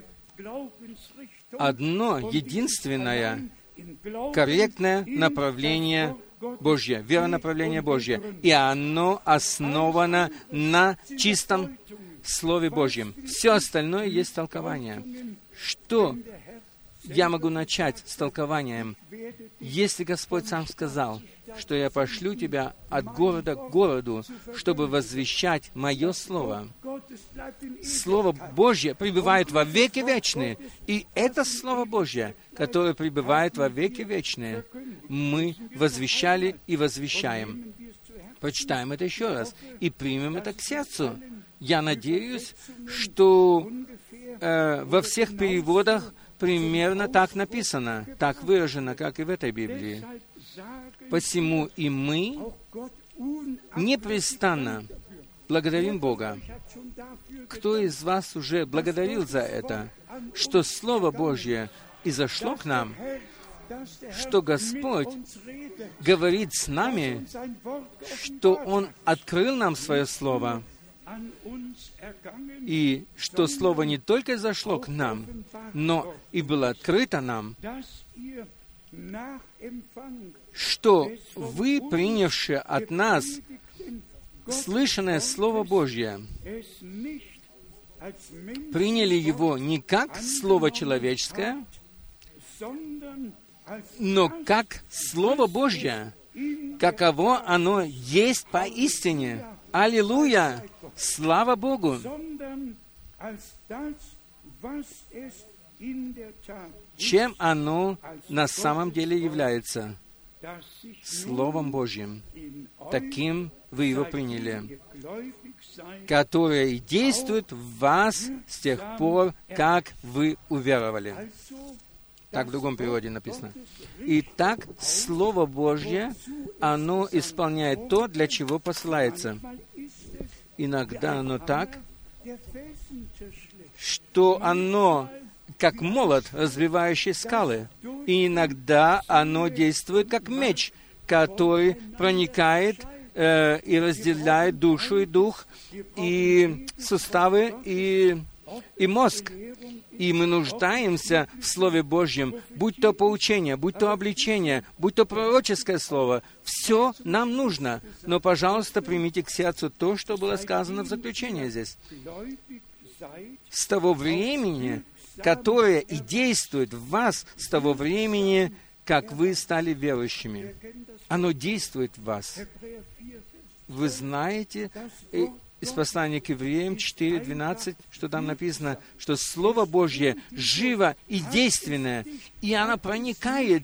одно единственное корректное направление Божье, веронаправление Божье, и оно основано на чистом Слове Божьем. Все остальное есть толкование. Что я могу начать с толкованием? Если Господь сам сказал, что я пошлю тебя от города к городу, чтобы возвещать Мое Слово. Слово Божье пребывает во веки вечные. И это Слово Божье, которое пребывает во веки вечные, мы возвещали и возвещаем. Прочитаем это еще раз и примем это к сердцу. Я надеюсь, что э, во всех переводах примерно так написано, так выражено, как и в этой Библии. Посему и мы непрестанно благодарим Бога. Кто из вас уже благодарил за это, что Слово Божье изошло к нам, что Господь говорит с нами, что Он открыл нам Свое Слово, и что Слово не только зашло к нам, но и было открыто нам, что вы, принявшие от нас слышанное Слово Божье, приняли его не как Слово человеческое, но как Слово Божье, каково оно есть поистине. Аллилуйя! Слава Богу! Чем оно на самом деле является. Словом Божьим, таким вы его приняли, которое действует в вас с тех пор, как вы уверовали. Так в другом переводе написано. Итак, Слово Божье, оно исполняет то, для чего посылается. Иногда оно так, что оно как молот, разбивающий скалы. И иногда оно действует как меч, который проникает э, и разделяет душу и дух, и суставы, и, и мозг. И мы нуждаемся в Слове Божьем, будь то поучение, будь то обличение, будь то пророческое слово. Все нам нужно. Но, пожалуйста, примите к сердцу то, что было сказано в заключении здесь. С того времени, которое и действует в вас, с того времени, как вы стали верующими. Оно действует в вас. Вы знаете из послания к Евреям четыре двенадцать, что там написано, что Слово Божье живо и действенное, и оно проникает.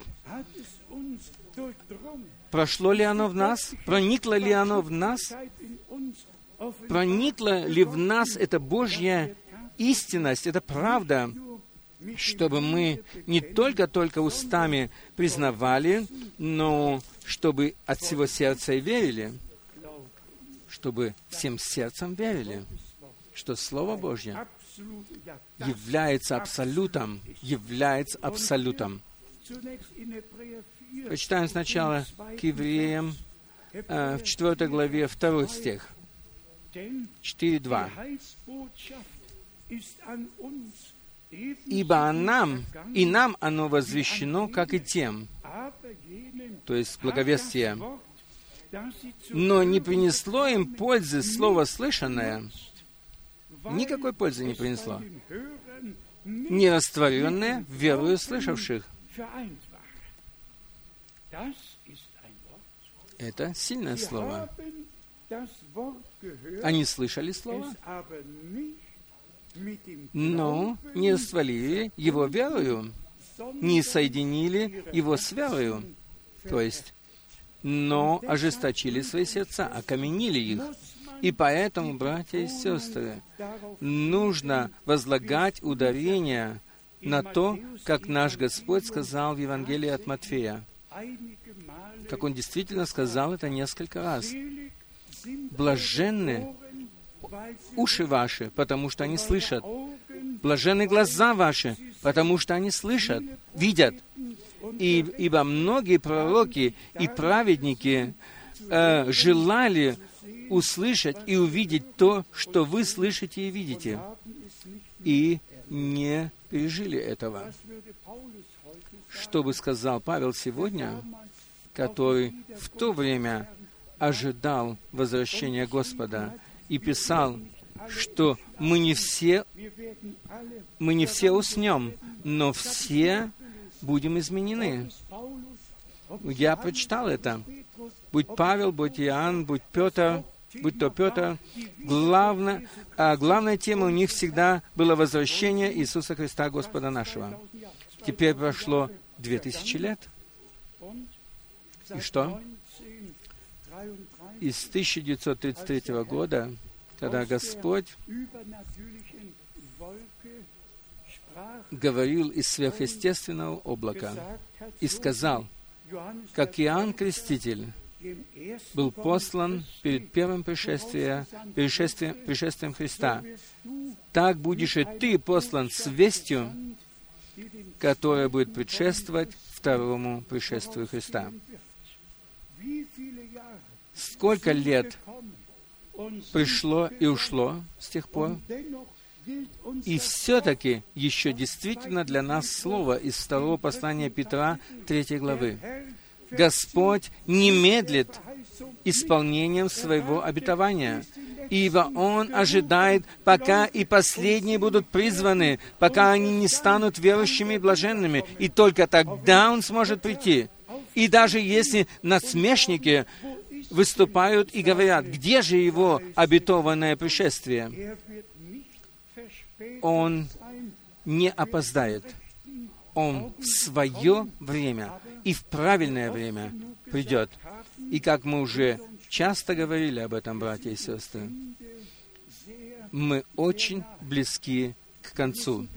Прошло ли оно в нас? Проникло ли оно в нас? Проникла ли в нас эта Божья истинность, эта правда, чтобы мы не только-только устами признавали, но чтобы от всего сердца и верили, чтобы всем сердцем верили, что Слово Божье является абсолютом, является абсолютом. Почитаем сначала к Евреям э, в четвёртой главе второй стих, четыре два. «Ибо нам, и нам оно возвещено, как и тем», то есть благовестие, «но не принесло им пользы слово слышанное». Никакой пользы не принесло. «Не растворенное верою слышавших». Это сильное слово. Они слышали слово, но не растворили его верою, не соединили его с верою, то есть, но ожесточили свои сердца, окаменили их. И поэтому, братья и сестры, нужно возлагать ударение на то, как наш Господь сказал в Евангелии от Матфея, как Он действительно сказал это несколько раз. «Блаженны уши ваши, потому что они слышат. Блаженны глаза ваши, потому что они слышат, видят. И, ибо многие пророки и праведники э, желали услышать и увидеть то, что вы слышите и видите, и не пережили этого». Что бы сказал Павел сегодня, который в то время ожидал возвращения Господа и писал, что мы не все, мы не все уснем, но все будем изменены. Я прочитал это. Будь Павел, будь Иоанн, будь Петр, будь то Петр, главное, а главная тема у них всегда было возвращение Иисуса Христа, Господа нашего. Теперь прошло две тысячи лет. И что? И с тысяча девятьсот тридцать третьего года, когда Господь говорил из сверхъестественного облака и сказал, как Иоанн Креститель был послан перед первым пришествием, пришествием, пришествием Христа, так будешь и ты послан с вестью, которая будет предшествовать второму пришествию Христа. Сколько лет пришло и ушло с тех пор, и все-таки еще действительно для нас слово из второго послания Петра, третьей главы. Господь не медлит исполнением своего обетования, ибо Он ожидает, пока и последние будут призваны, пока они не станут верующими и блаженными, и только тогда Он сможет прийти. И даже если насмешники выступают и говорят, где же Его обетованное пришествие, Он не опоздает. Он в свое время и в правильное время придет. И как мы уже часто говорили об этом, братья и сестры, мы очень близки к концу.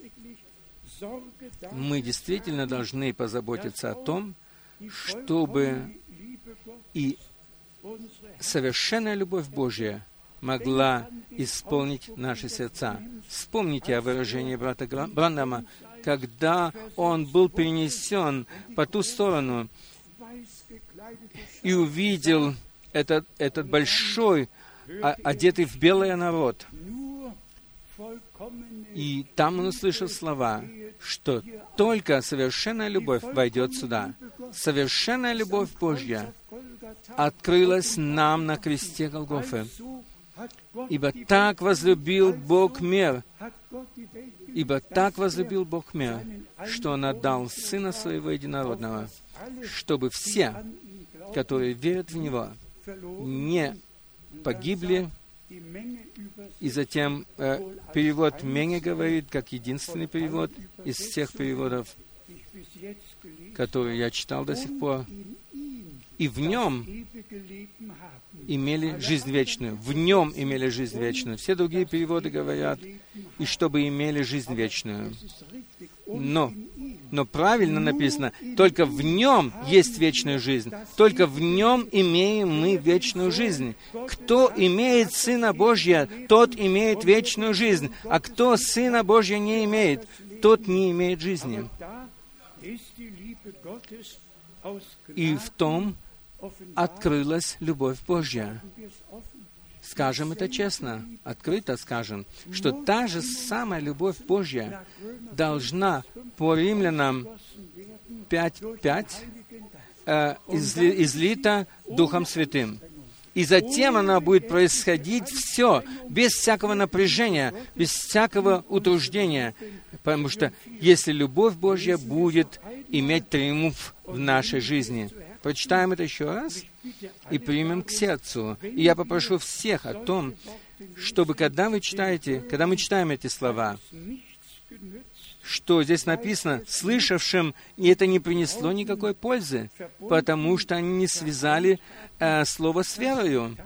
Мы действительно должны позаботиться о том, чтобы и совершенная любовь Божья могла исполнить наши сердца. Вспомните о выражении брата Бранхама, когда он был перенесен по ту сторону и увидел этот, этот большой, одетый в белое народ. И там он услышал слова, что только совершенная любовь войдет сюда. Совершенная любовь Божья открылась нам на кресте Голгофы. Ибо так возлюбил Бог мир, ибо так возлюбил Бог мир, что Он отдал Сына Своего Единородного, чтобы все, которые верят в Него, не погибли. И затем э, перевод Менге говорит, как единственный перевод из всех переводов, которые я читал до сих пор, и в Нем имели жизнь вечную. В Нем имели жизнь вечную. Все другие переводы говорят, и чтобы имели жизнь вечную. Но, но правильно написано, только в Нем есть вечная жизнь. Только в Нем имеем мы вечную жизнь. Кто имеет Сына Божья, тот имеет вечную жизнь. А кто Сына Божья не имеет, тот не имеет жизни. И в том открылась любовь Божья. Скажем это честно, открыто скажем, что та же самая любовь Божья должна по Римлянам пять пять э, изли, излита Духом Святым. И затем она будет происходить все, без всякого напряжения, без всякого утруждения. Потому что если любовь Божья будет иметь триумф в нашей жизни. Прочитаем это еще раз и примем к сердцу. И я попрошу всех о том, чтобы, когда вы читаете, когда мы читаем эти слова, что здесь написано, слышавшим, и это не принесло никакой пользы, потому что они не связали э, слово с верою.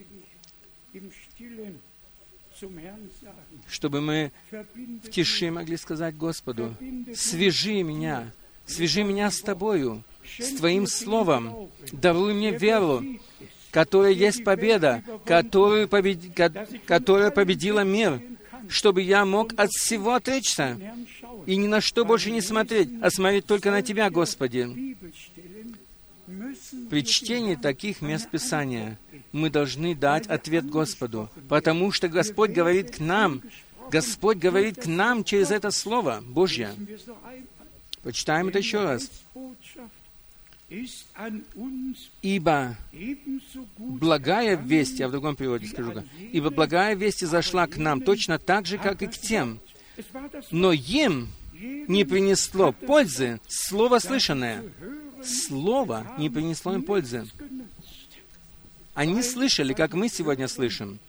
Чтобы мы в тиши могли сказать Господу, «Свяжи меня, свяжи меня с Тобою, с Твоим Словом, даруй мне веру, которая есть победа, которую побед... которая победила мир, чтобы я мог от всего отречься и ни на что больше не смотреть, а смотреть только на Тебя, Господи». При чтении таких мест Писания мы должны дать ответ Господу, потому что Господь говорит к нам, Господь говорит к нам через это Слово Божье. Почитаем это еще раз. «Ибо благая весть», я в другом переводе скажу, «ибо благая весть зашла к нам точно так же, как и к тем, но им не принесло пользы слово слышанное». Слово не принесло им пользы. Они слышали, как мы сегодня слышим,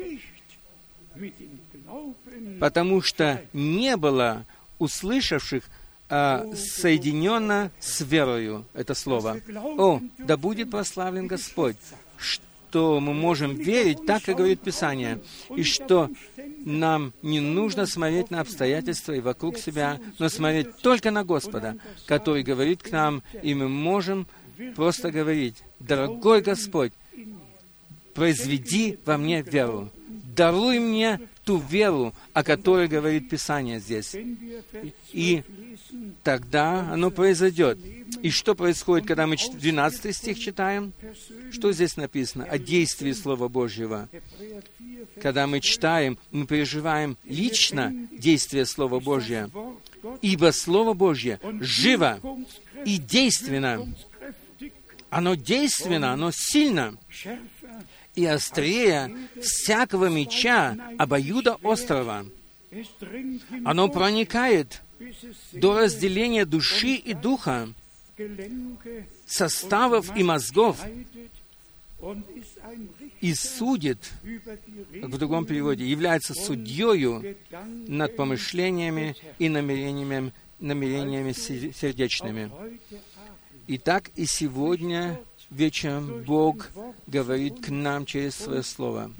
потому что не было услышавших а, соединенно с верою это слово. О, да будет прославлен Господь, что мы можем верить так, как говорит Писание, и что нам не нужно смотреть на обстоятельства и вокруг себя, но смотреть только на Господа, который говорит к нам, и мы можем просто говорить: «Дорогой Господь, произведи во мне веру, даруй мне ту веру, о которой говорит Писание здесь». И тогда оно произойдет. И что происходит, когда мы двенадцатый стих читаем? Что здесь написано о действии Слова Божьего? Когда мы читаем, мы переживаем лично действие Слова Божьего. Ибо Слово Божье живо и действенно. Оно действенно, оно сильно и острее всякого меча обоюдоострого. Оно проникает до разделения души и духа, составов и мозгов, и судит, в другом переводе, является судьею над помышлениями и намерениями, намерениями сердечными. Итак, и сегодня вечером Бог говорит к нам через Свое Слово.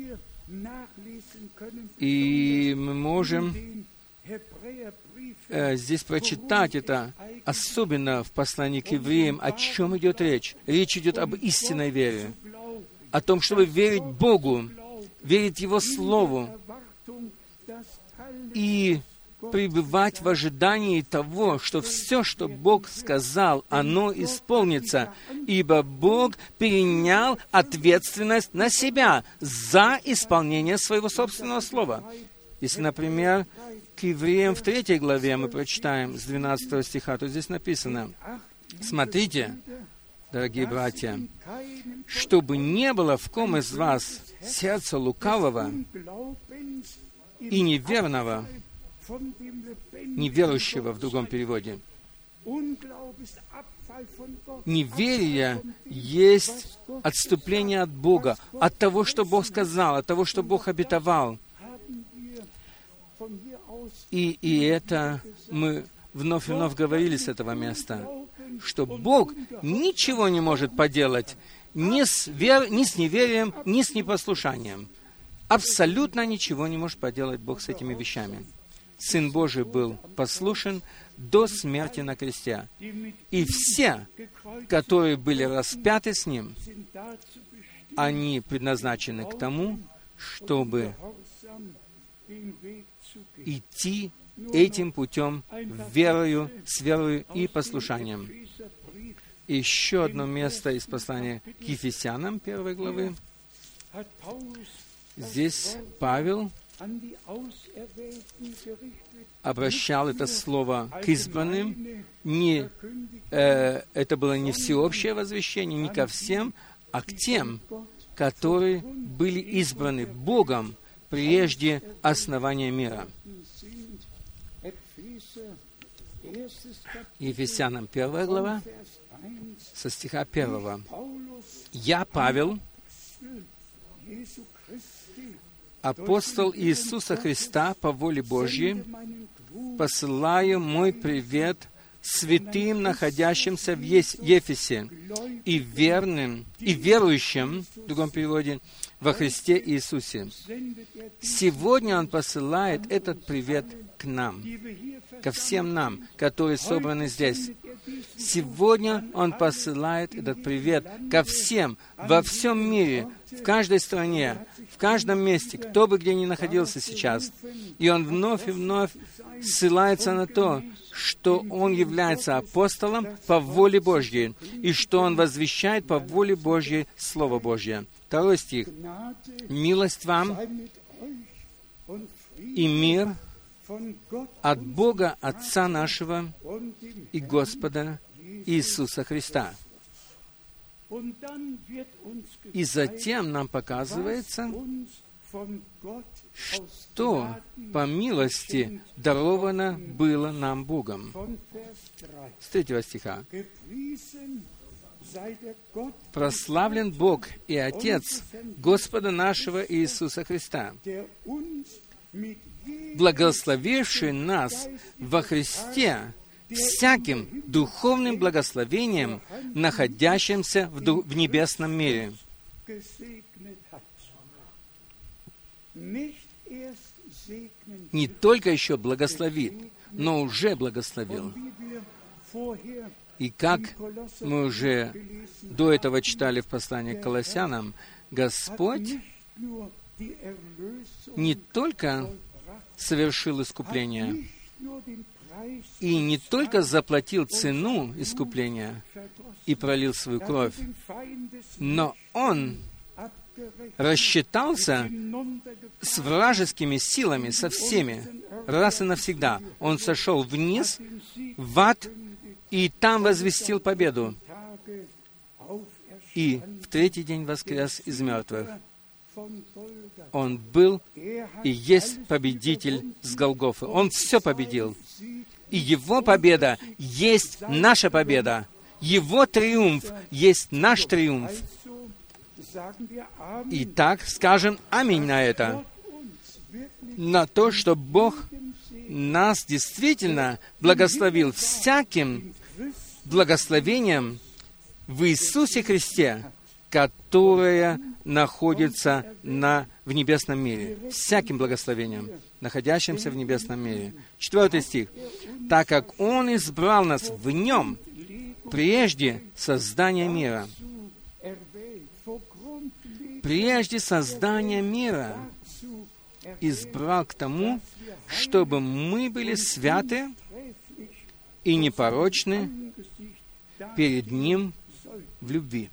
И мы можем э, здесь прочитать это, особенно в послании к евреям, о чем идет речь. Речь идет об истинной вере, о том, чтобы верить Богу, верить Его Слову и пребывать в ожидании того, что все, что Бог сказал, оно исполнится, ибо Бог перенял ответственность на себя за исполнение Своего собственного Слова. Если, например, к евреям в третьей главе мы прочитаем с двенадцатого стиха, то здесь написано: «Смотрите, дорогие братья, чтобы не было в ком из вас сердца лукавого и неверного, неверующего в другом переводе». Неверие есть отступление от Бога, от того, что Бог сказал, от того, что Бог обетовал. И, и это мы вновь и вновь говорили с этого места, что Бог ничего не может поделать ни с, вер... ни с неверием, ни с непослушанием. Абсолютно ничего не может поделать Бог с этими вещами. Сын Божий был послушен до смерти на кресте. И все, которые были распяты с Ним, они предназначены к тому, чтобы идти этим путем верою, с верою и послушанием. Еще одно место из послания к Ефесянам первой главы. Здесь Павел обращал это слово к избранным. Не, э, это было не всеобщее возвещение, не ко всем, а к тем, которые были избраны Богом прежде основания мира. Ефесянам первая глава, со стиха первого. «Я, Павел, апостол Иисуса Христа по воле Божьей, посылаю мой привет святым, находящимся в Ефесе, и верным, и верующим, в другом переводе, во Христе Иисусе. Сегодня Он посылает этот привет к нам, ко всем нам, которые собраны здесь. Сегодня Он посылает этот привет ко всем, во всем мире, в каждой стране, в каждом месте, кто бы где ни находился сейчас. И Он вновь и вновь ссылается на то, что Он является апостолом по воле Божьей, и что Он возвещает по воле Божьей Слово Божье. Второй стих. «Милость вам и мир от Бога Отца нашего и Господа Иисуса Христа». И затем нам показывается, что по милости даровано было нам Богом. С третьего стиха. «Прославлен Бог и Отец Господа нашего Иисуса Христа, благословивший нас во Христе всяким духовным благословением, находящимся в, ду- в небесном мире». Не только еще благословит, но уже благословил. И как мы уже до этого читали в послании к Колоссянам, Господь не только совершил искупление и не только заплатил цену искупления и пролил свою кровь, но Он рассчитался с вражескими силами, со всеми, раз и навсегда. Он сошел вниз, в ад, и там возвестил победу. И в третий день воскрес из мертвых. Он был и есть победитель с Голгофы. Он все победил. И Его победа есть наша победа. Его триумф есть наш триумф. Итак, скажем аминь на это, на то, что Бог нас действительно благословил всяким благословением в Иисусе Христе, которое находится на, в небесном мире. Всяким благословением, находящимся в небесном мире. Четвертый стих. «Так как Он избрал нас в Нем прежде создания мира». Прежде создания мира избрал к тому, чтобы мы были святы и непорочны перед Ним в любви.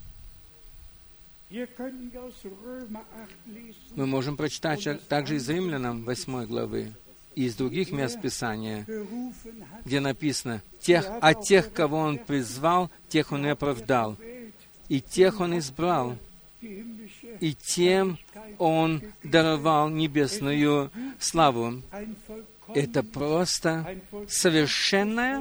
Мы можем прочитать также из Римлянам восьмой главы и из других мест Писания, где написано, тех, «А тех, кого Он призвал, тех Он и оправдал, и тех Он избрал, и тем Он даровал небесную славу». Это просто совершенное,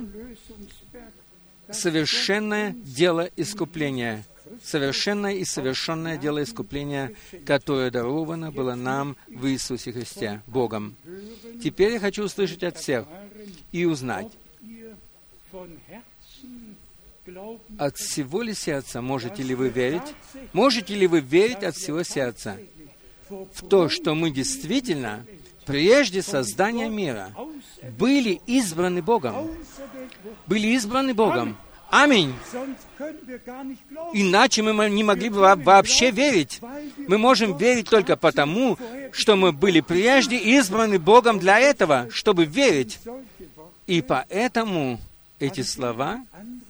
совершенное дело искупления. Совершенное и совершенное дело искупления, которое даровано было нам в Иисусе Христе, Богом. Теперь я хочу услышать от всех и узнать, от всего ли сердца можете ли вы верить? Можете ли вы верить от всего сердца в то, что мы действительно прежде создания мира были избраны Богом? Были избраны Богом. Аминь. Иначе мы не могли бы вообще верить. Мы можем верить только потому, что мы были прежде избраны Богом для этого, чтобы верить. И поэтому эти слова,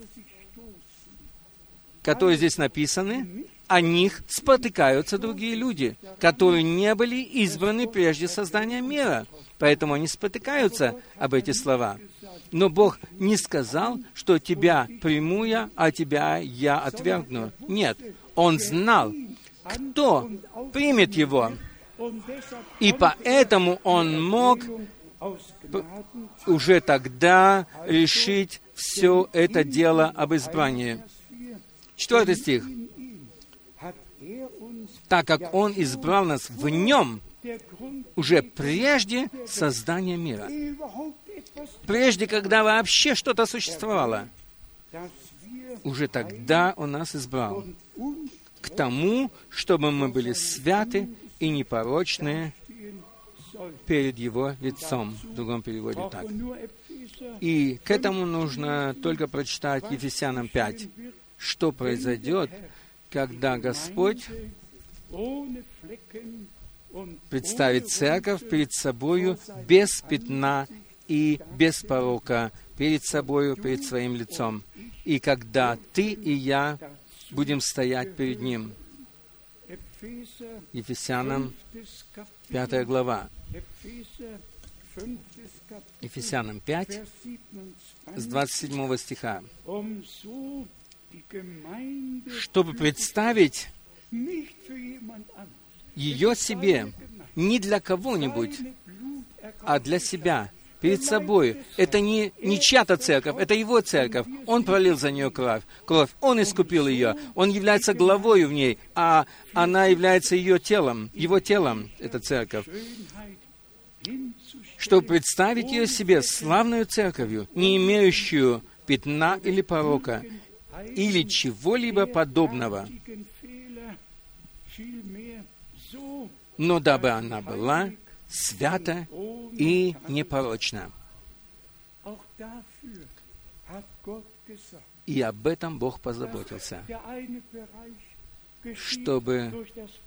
которые здесь написаны, о них спотыкаются другие люди, которые не были избраны прежде создания мира. Поэтому они спотыкаются об эти слова. Но Бог не сказал, что тебя приму я, а тебя я отвергну. Нет, Он знал, кто примет Его. И поэтому Он мог уже тогда решить все это дело об избрании. Четвертый стих. «Так как Он избрал нас в Нем уже прежде создания мира». Прежде, когда вообще что-то существовало, уже тогда Он нас избрал к тому, чтобы мы были святы и непорочны перед Его лицом. В другом переводе так. И к этому нужно только прочитать Ефесянам пять. Что произойдет, когда Господь представит церковь перед собою без пятна и без порока, перед собою, перед Своим лицом. И когда ты и я будем стоять перед Ним. Ефесянам пятая глава. Ефесянам пять, с двадцать седьмого стиха. Чтобы представить ее себе не для кого-нибудь, а для себя, перед собой. Это не, не чья-то церковь, это Его церковь. Он пролил за нее кровь. кровь. Он искупил ее. Он является главою в ней, а она является ее телом, Его телом, эта церковь. Чтобы представить ее себе славную церковью, не имеющую пятна или порока, или чего-либо подобного, но дабы она была свята и непорочна. И об этом Бог позаботился, чтобы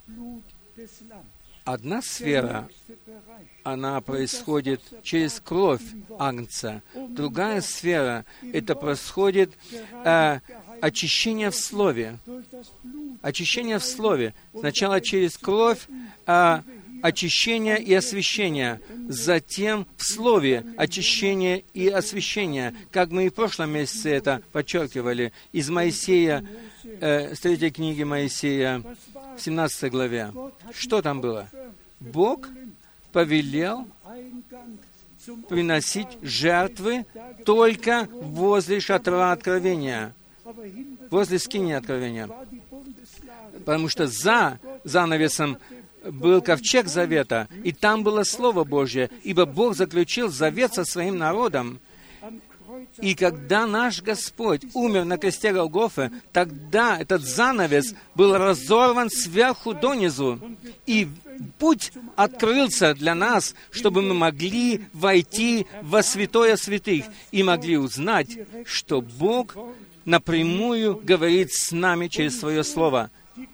одна сфера, она происходит через кровь Агнца, другая сфера, это происходит э, очищение в Слове. Очищение в Слове. Сначала через кровь, э, очищение и освящение, затем в Слове очищение и освящение, как мы и в прошлом месяце это подчеркивали, из Моисея, э, с третьей книги Моисея, в семнадцатой главе. Что там было? Бог повелел приносить жертвы только возле шатра откровения, возле скинии откровения. потому что за занавесом был ковчег завета, и там было Слово Божье, ибо Бог заключил завет со своим народом. И когда наш Господь умер на кресте Голгофы, тогда этот занавес был разорван сверху донизу, и путь открылся для нас, чтобы мы могли войти во святое святых и могли узнать, что Бог напрямую говорит с нами через Свое Слово.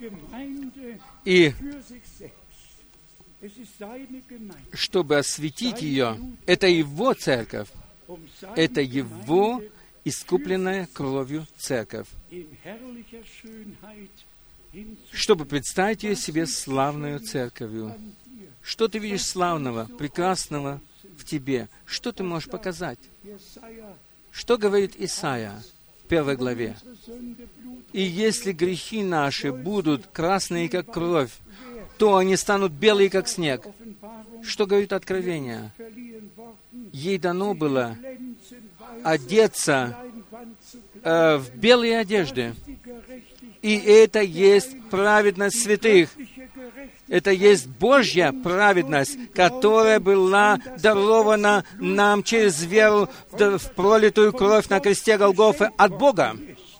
И чтобы осветить ее, это Его церковь, это Его искупленная кровью церковь, чтобы представить ее себе славную церковью. Что ты видишь славного, прекрасного в тебе? Что ты можешь показать? Что говорит Исаия в первой главе? «И если грехи наши будут красные, как кровь, то они станут белые, как снег». Что говорит Откровение? Ей дано было одеться э, в белые одежды. И это есть праведность святых. Это есть Божья праведность, которая была дарована нам через веру в пролитую кровь на кресте Голгофы от Бога.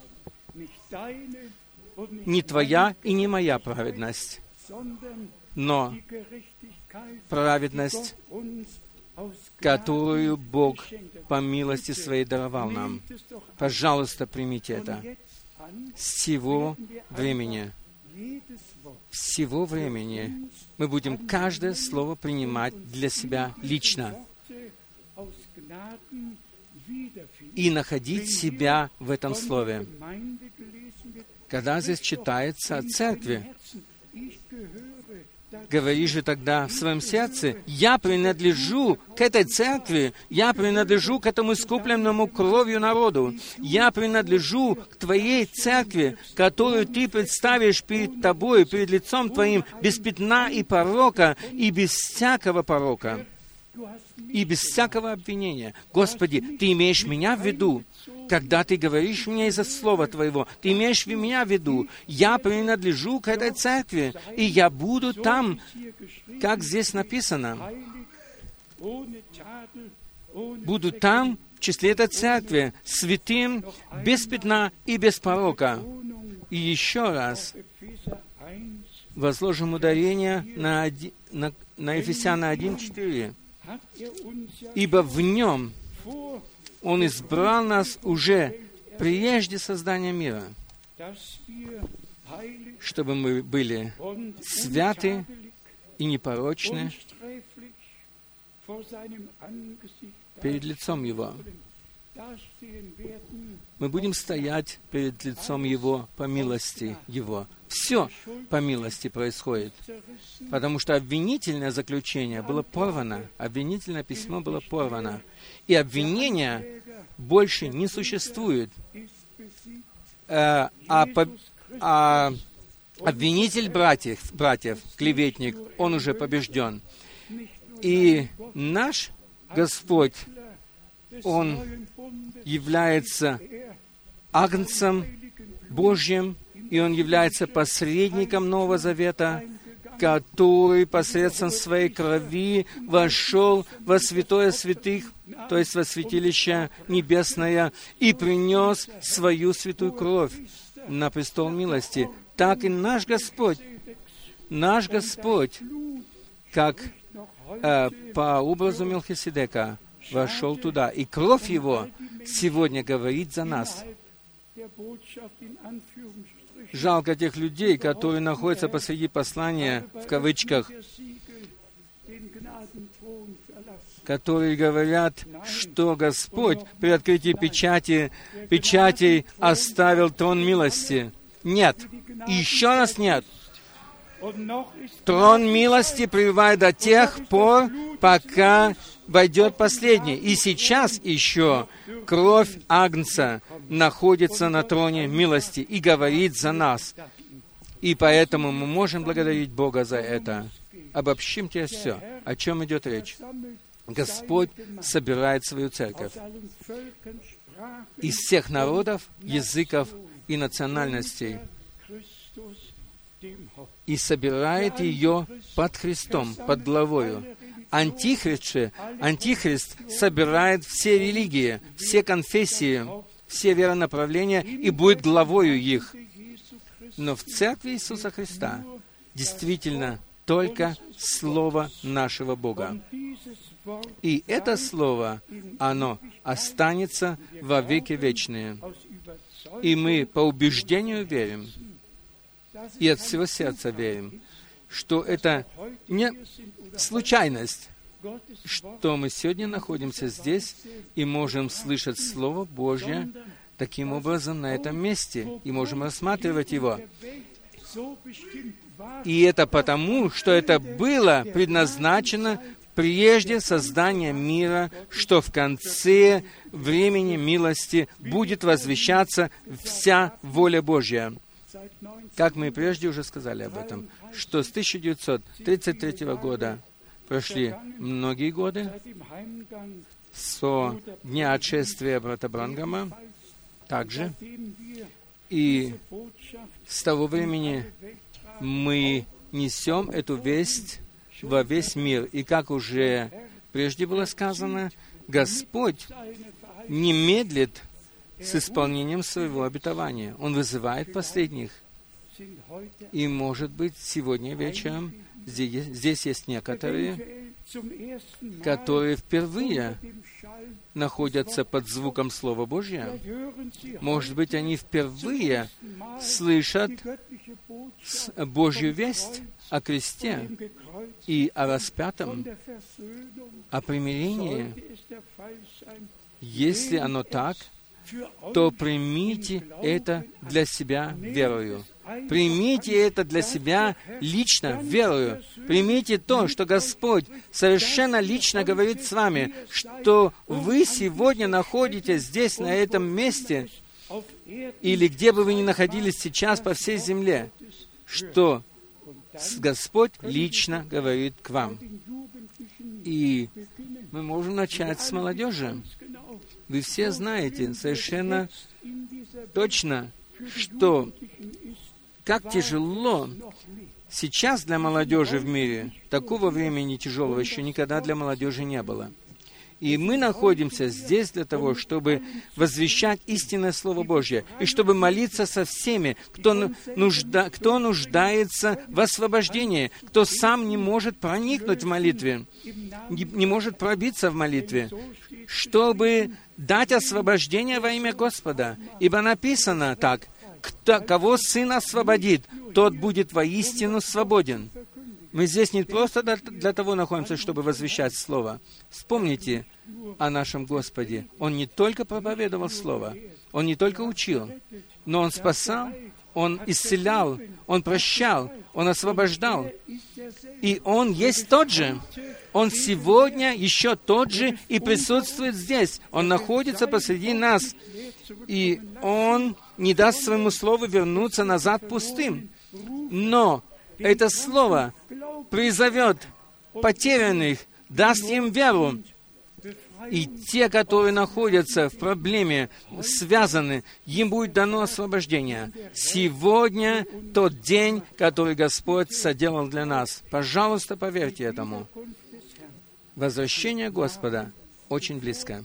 Не твоя и не моя праведность, но праведность, которую Бог по милости Своей даровал нам. Пожалуйста, примите это. С сего времени, с сего времени мы будем каждое слово принимать для себя лично и находить себя в этом слове. Когда здесь читается о церкви, говори же тогда в своем сердце: «Я принадлежу к этой церкви, я принадлежу к этому искупленному кровью народу, я принадлежу к Твоей церкви, которую Ты представишь перед Тобой, перед лицом Твоим, без пятна и порока, и без всякого порока, и без всякого обвинения». Господи, Ты имеешь меня в виду, когда Ты говоришь мне из-за Слова Твоего, Ты имеешь меня в виду. Я принадлежу к этой церкви, и я буду там, как здесь написано. Буду там, в числе этой церкви, святым, без пятна и без порока. И еще раз возложим ударение на, оди, на, на Ефесяна один четыре. «Ибо в Нем Он избрал нас уже прежде создания мира, чтобы мы были святы и непорочны перед лицом Его». Мы будем стоять перед лицом Его по милости Его. Все по милости происходит, потому что обвинительное заключение было порвано, обвинительное письмо было порвано, и обвинения больше не существует. А, а, а обвинитель братьев, братьев, клеветник, он уже побежден. И наш Господь, Он является Агнцем Божьим, и Он является посредником Нового Завета, который посредством Своей крови вошел во святое святых, то есть во святилище небесное, и принес свою святую кровь на престол милости. Так и наш Господь, наш Господь, как э, по образу Мелхиседека, вошел туда, и кровь Его сегодня говорит за нас. Жалко тех людей, которые находятся посреди послания, в кавычках, которые говорят, что Господь при открытии печати, печатей оставил трон милости. Нет. И еще раз нет. Трон милости пребывает до тех пор, пока войдет последний. И сейчас еще кровь Агнца находится на троне милости и говорит за нас. И поэтому мы можем благодарить Бога за это. Обобщимте все. О чем идет речь? Господь собирает свою церковь из всех народов, языков и национальностей. и собирает ее под Христом, под главою. Антихрист же, Антихрист собирает все религии, все конфессии, все веронаправления и будет главою их. Но в Церкви Иисуса Христа действительно только Слово нашего Бога. И это Слово, оно останется во веки вечные. И мы по убеждению верим, и от всего сердца верим, что это не случайность, что мы сегодня находимся здесь и можем слышать Слово Божье таким образом на этом месте, и можем рассматривать его. И это потому, что это было предназначено прежде создания мира, что в конце времени милости будет возвещаться вся воля Божья. Как мы прежде уже сказали об этом, что с тысяча девятьсот тридцать третьего года прошли многие годы со дня отшествия брата Бранхама также, и с того времени мы несем эту весть во весь мир. И как уже прежде было сказано, Господь не медлит с исполнением своего обетования. Он вызывает последних. И, может быть, сегодня вечером здесь, здесь есть некоторые, которые впервые находятся под звуком Слова Божьего. Может быть, они впервые слышат Божью весть о кресте и о распятом, о примирении. Если оно так, то примите это для себя верою. Примите это для себя лично верою. Примите то, что Господь совершенно лично говорит с вами, что вы сегодня находитесь здесь, на этом месте, или где бы вы ни находились сейчас по всей земле, что Господь лично говорит к вам. И мы можем начать с молодежи. Вы все знаете совершенно точно, что как тяжело сейчас для молодежи в мире. Такого времени тяжелого еще никогда для молодежи не было. И мы находимся здесь для того, чтобы возвещать истинное Слово Божье, и чтобы молиться со всеми, кто, нужда, кто нуждается в освобождении, кто сам не может проникнуть в молитве, не, не может пробиться в молитве, чтобы дать освобождение во имя Господа. Ибо написано так: «Кто, кого Сын освободит, тот будет воистину свободен». Мы здесь не просто для того находимся, чтобы возвещать Слово. Вспомните о нашем Господе. Он не только проповедовал Слово, Он не только учил, но Он спасал, Он исцелял, Он прощал, Он освобождал. И Он есть тот же. Он сегодня еще тот же и присутствует здесь. Он находится посреди нас. И Он не даст своему Слову вернуться назад пустым. Но это Слово призовет потерянных, даст им веру. И те, которые находятся в проблеме, связаны, им будет дано освобождение. Сегодня тот день, который Господь соделал для нас. Пожалуйста, поверьте этому. Возвращение Господа очень близко.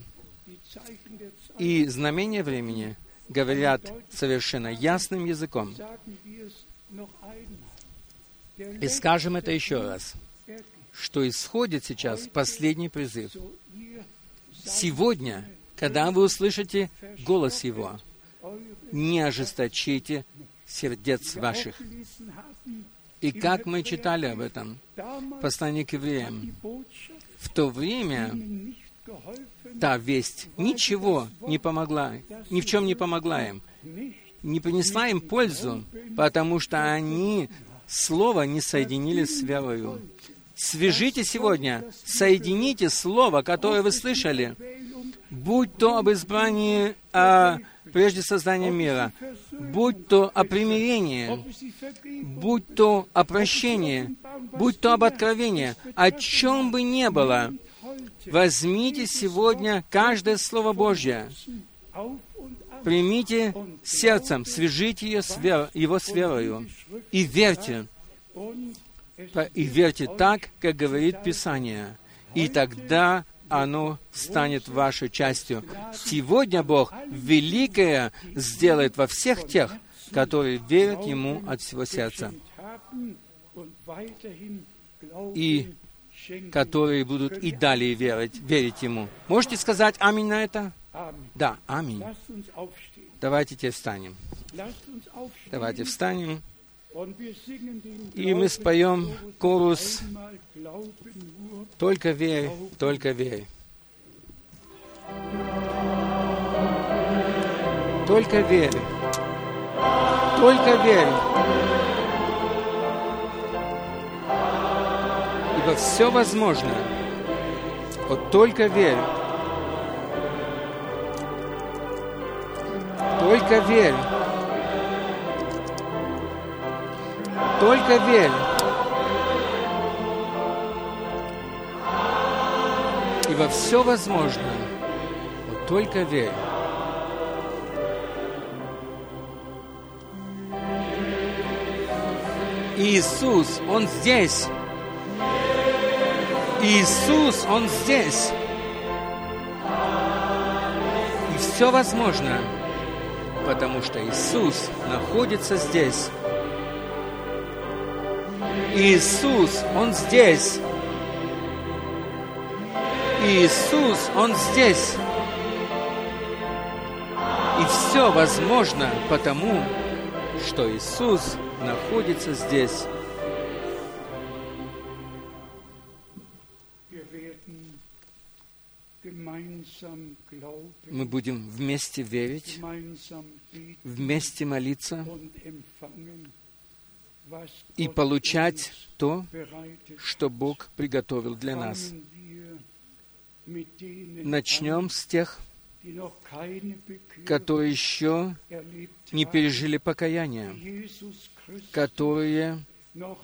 И знамения времени говорят совершенно ясным языком. И скажем это еще раз, что исходит сейчас последний призыв. Сегодня, когда вы услышите голос Его, не ожесточите сердец ваших. И как мы читали об этом, послание к евреям, в то время та весть ничего не помогла, ни в чем не помогла им, не принесла им пользу, потому что они Слово не соединили с верою. Свяжите сегодня, соедините Слово, которое вы слышали, будь то об избрании а, прежде создания мира, будь то о примирении, будь то о прощении, будь то об откровении, о чем бы ни было, возьмите сегодня каждое Слово Божье Примите сердцем, свяжите ее с вер... его с верою и верьте. И верьте так, как говорит Писание. И тогда оно станет вашей частью. Сегодня Бог великое сделает во всех тех, которые верят Ему от всего сердца, и которые будут и далее верить, верить Ему. Можете сказать аминь на это? Да, аминь. Давайте теперь встанем. Давайте встанем. И мы споем корус «Только верь, только верь». Только верь, только верь, ибо все возможно. Вот только верь, только верь, только верь, ибо все возможно. Вот только верь. Иисус, Он здесь. Иисус, Он здесь. И все возможно, потому что Иисус находится здесь. Иисус, Он здесь. Иисус, Он здесь. И все возможно, потому что Иисус находится здесь. Мы будем вместе верить, вместе молиться и получать то, что Бог приготовил для нас. Начнем с тех, которые еще не пережили покаяние, которые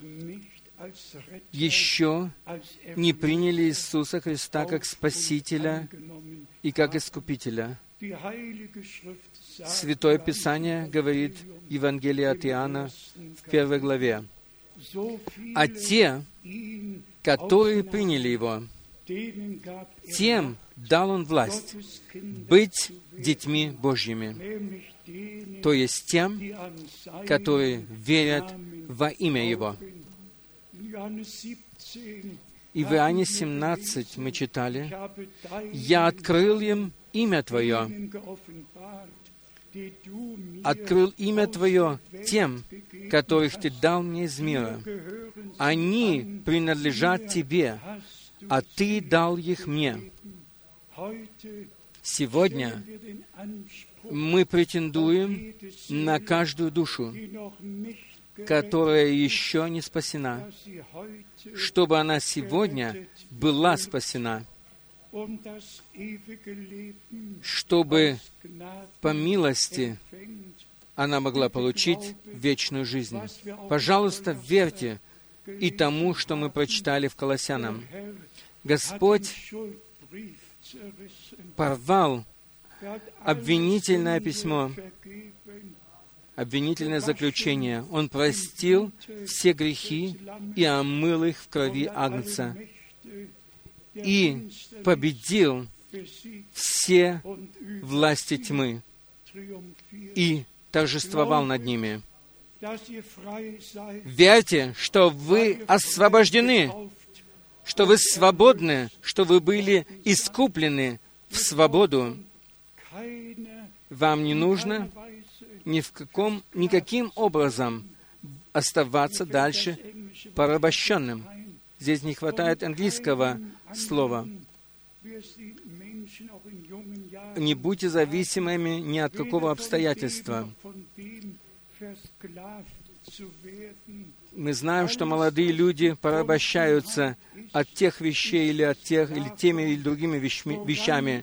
еще не приняли Иисуса Христа как Спасителя и как Искупителя. Святое Писание говорит, Евангелие от Иоанна в первой главе, «А те, которые приняли Его, тем дал Он власть быть детьми Божьими, то есть тем, которые верят во имя Его». И в Иоанне семнадцать мы читали, «Я открыл им имя Твое, открыл имя Твое тем, которых Ты дал мне из мира. Они принадлежат Тебе, а Ты дал их мне». Сегодня мы претендуем на каждую душу, которая еще не спасена, чтобы она сегодня была спасена, чтобы по милости она могла получить вечную жизнь. Пожалуйста, верьте и тому, что мы прочитали в Колоссянам. Господь порвал обвинительное письмо, обвинительное заключение. Он простил все грехи и омыл их в крови Агнца и победил все власти тьмы и торжествовал над ними. Верьте, что вы освобождены, что вы свободны, что вы были искуплены в свободу. Вам не нужно ни в каком, никаким образом оставаться дальше порабощенным. Здесь не хватает английского слова. Не будьте зависимыми ни от какого обстоятельства. Мы знаем, что молодые люди порабощаются от тех вещей или от тех, или теми, или другими вещами. вещами.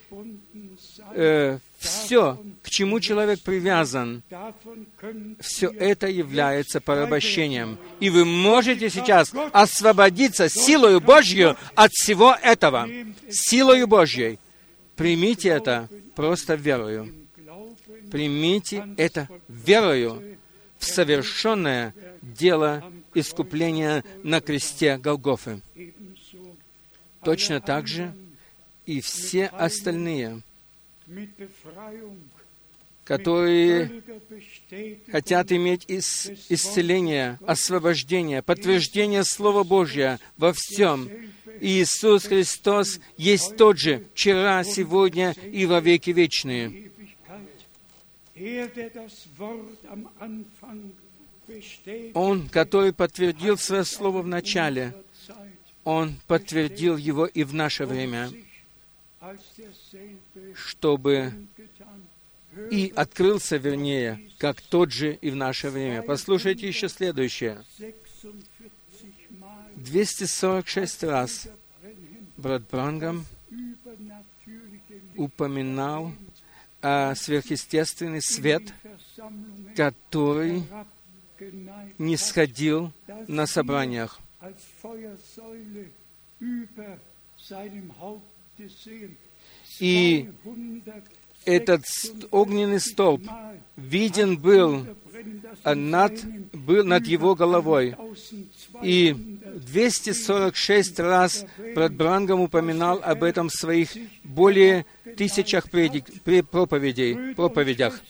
Э, все, к чему человек привязан, все это является порабощением. И вы можете сейчас освободиться силою Божью от всего этого. Силою Божьей. Примите это просто верою. примите это верою в совершенное дело искупления на кресте Голгофы. Точно так же и все остальные, которые хотят иметь ис- исцеление, освобождение, подтверждение Слова Божьего во всем. Иисус Христос есть тот же вчера, сегодня и во веки вечные. Он, который подтвердил свое Слово в начале, Он подтвердил его и в наше время, чтобы и открылся, вернее, как тот же и в наше время. Послушайте еще следующее. двести сорок шесть раз брат Бранхам упоминал о сверхъестественный свет, который не сходил на собраниях. И этот огненный столб виден был над, был над его головой. И двести сорок шесть раз брат Бранхам упоминал об этом в своих более тысячах предик, проповедей, проповедях,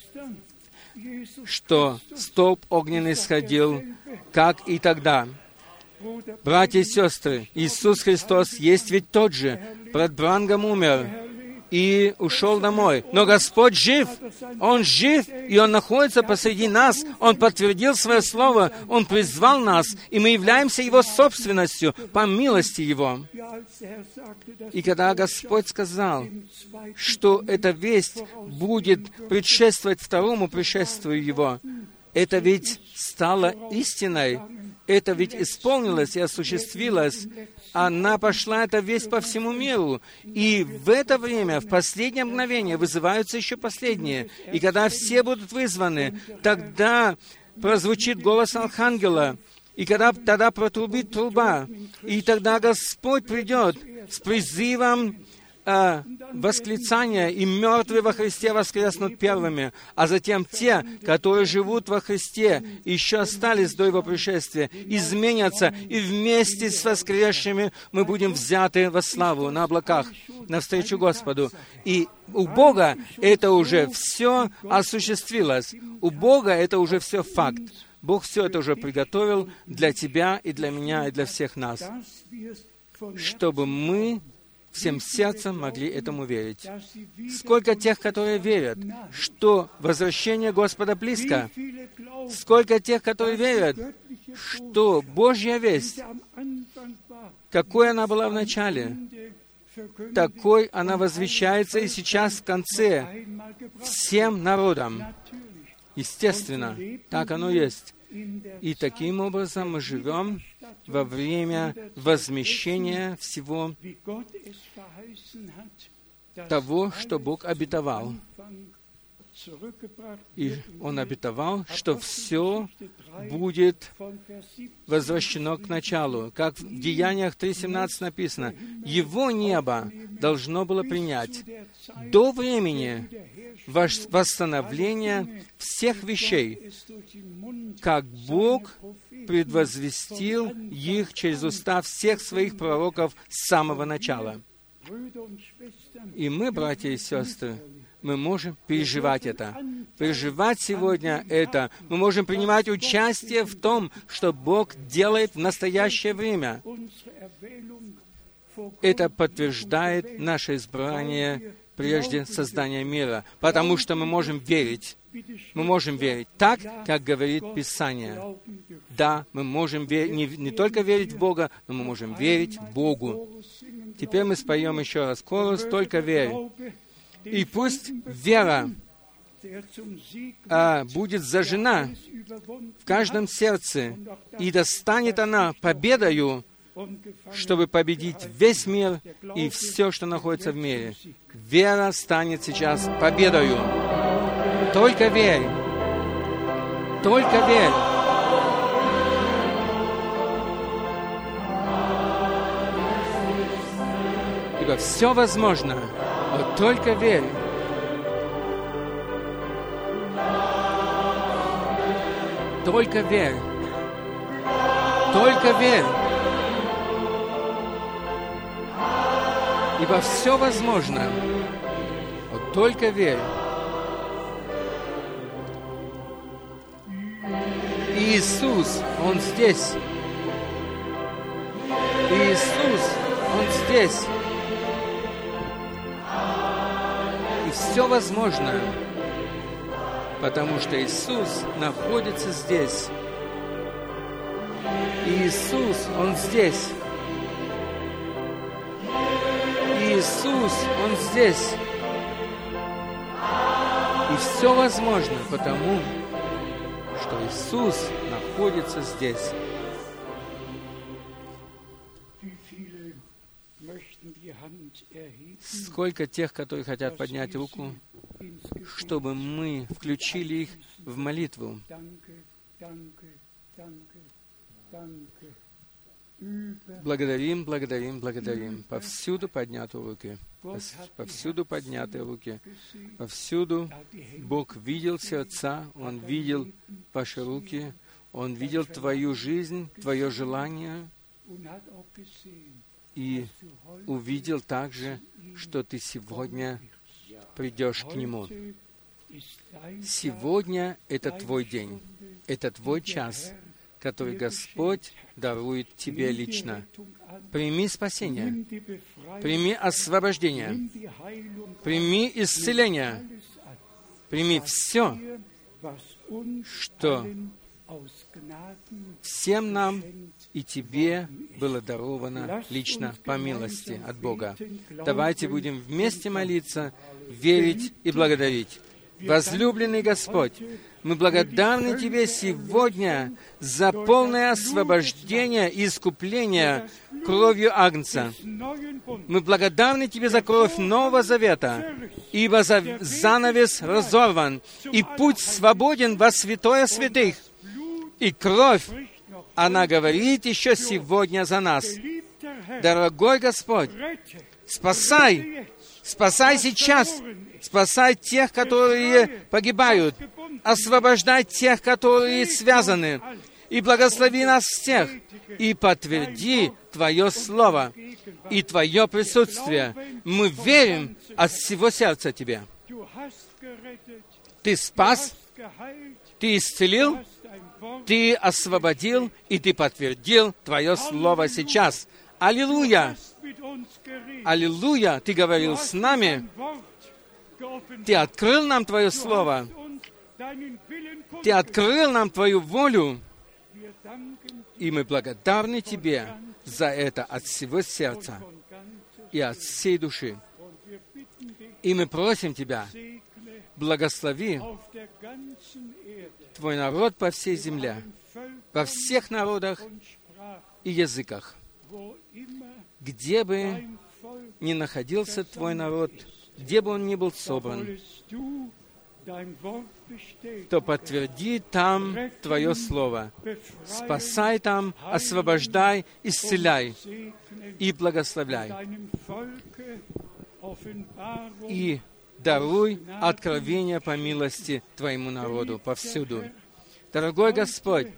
что столб огненный сходил, как и тогда. Братья и сестры, Иисус Христос есть ведь тот же. Брат Бранхам умер и ушел домой. Но Господь жив, Он жив, и Он находится посреди нас. Он подтвердил свое слово, Он призвал нас, и мы являемся Его собственностью по милости Его. И когда Господь сказал, что эта весть будет предшествовать второму пришествию Его, это ведь стало истиной, это ведь исполнилось и осуществилось. Она пошла, эта весть, по всему миру. И в это время, в последнее мгновение, вызываются еще последние. И когда все будут вызваны, тогда прозвучит голос архангела, и когда тогда протрубит труба, и тогда Господь придет с призывом э, восклицания, и мертвые во Христе воскреснут первыми, а затем те, которые живут во Христе, еще остались до Его пришествия, изменятся, и вместе с воскресшими мы будем взяты во славу на облаках, навстречу Господу. И у Бога это уже все осуществилось. У Бога это уже все факт. Бог все это уже приготовил для тебя и для меня и для всех нас, чтобы мы всем сердцем могли этому верить. Сколько тех, которые верят, что возвращение Господа близко. Сколько тех, которые верят, что Божья весть, какой она была в начале, такой она возвещается и сейчас в конце всем народам. Естественно, так оно есть. И таким образом мы живем во время возмещения всего того, что Бог обетовал. И Он обетовал, что все будет возвращено к началу. Как в Деяниях три семнадцать написано, Его небо должно было принять до времени восстановления всех вещей, как Бог предвозвестил их через уста всех своих пророков с самого начала. И мы, братья и сестры, мы можем переживать это. Переживать сегодня это. Мы можем принимать участие в том, что Бог делает в настоящее время. Это подтверждает наше избрание прежде создания мира, потому что мы можем верить. Мы можем верить так, как говорит Писание. Да, мы можем верить, не, не только верить в Бога, но мы можем верить Богу. Теперь мы споем еще раз хорус «Только верь». И пусть вера а, будет зажжена в каждом сердце, и достанет она победою, чтобы победить весь мир и все, что находится в мире. Вера станет сейчас победою. Только верь. Только верь. Ибо все возможно, но только верь. Только верь. Только верь. Ибо все возможно. Вот только верь. Иисус, Он здесь. Иисус, Он здесь. И все возможно, потому что Иисус находится здесь. Иисус, Он здесь. Иисус, Он здесь. И все возможно, потому что Иисус находится здесь. Сколько тех, которые хотят поднять руку, чтобы мы включили их в молитву. Благодарим, благодарим, благодарим. Повсюду подняты руки. Повсюду подняты руки. Повсюду Бог видел сердца, Он видел ваши руки, Он видел твою жизнь, твое желание, и увидел также, что ты сегодня придешь к Нему. Сегодня это твой день, это твой час, который Господь дарует тебе лично. Прими спасение, прими освобождение, прими исцеление, прими все, что всем нам и тебе было даровано лично по милости от Бога. Давайте будем вместе молиться, верить и благодарить. Возлюбленный Господь, мы благодарны Тебе сегодня за полное освобождение и искупление кровью Агнца. Мы благодарны Тебе за кровь Нового Завета, ибо занавес разорван, и путь свободен во святое святых. И кровь, она говорит еще сегодня за нас. Дорогой Господь, спасай, спасай сейчас, спасай тех, которые погибают, освобождай тех, которые связаны, и благослови нас всех, и подтверди Твое Слово и Твое присутствие. Мы верим от всего сердца Тебе. Ты спас, Ты исцелил, Ты освободил, и Ты подтвердил Твое Слово сейчас. Аллилуйя! Аллилуйя! Ты говорил с нами. Ты открыл нам Твое Слово. Ты открыл нам Твою волю. И мы благодарны Тебе за это от всего сердца и от всей души. И мы просим Тебя, благослови Твой народ по всей земле, во всех народах и языках. Где бы ни находился Твой народ, где бы он ни был собран, то подтверди там Твое Слово. Спасай там, освобождай, исцеляй и благословляй. И даруй откровение по милости Твоему народу повсюду. Дорогой Господь,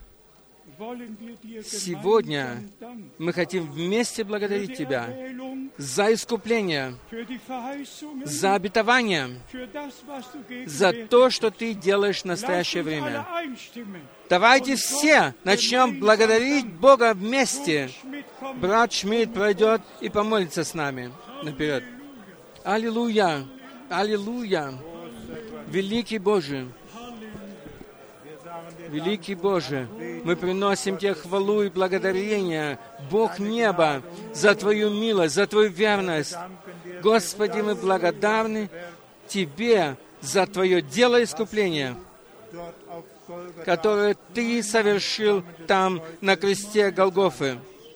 сегодня мы хотим вместе благодарить Тебя за искупление, за обетование, за то, что Ты делаешь в настоящее время. Давайте все начнем благодарить Бога вместе. Брат Шмидт пройдет и помолится с нами наперед. Аллилуйя! Аллилуйя! Великий Боже! Великий Боже, мы приносим Тебе хвалу и благодарение, Бог неба, за Твою милость, за Твою верность. Господи, мы благодарны Тебе за Твое дело искупления, которое Ты совершил там, на кресте Голгофы.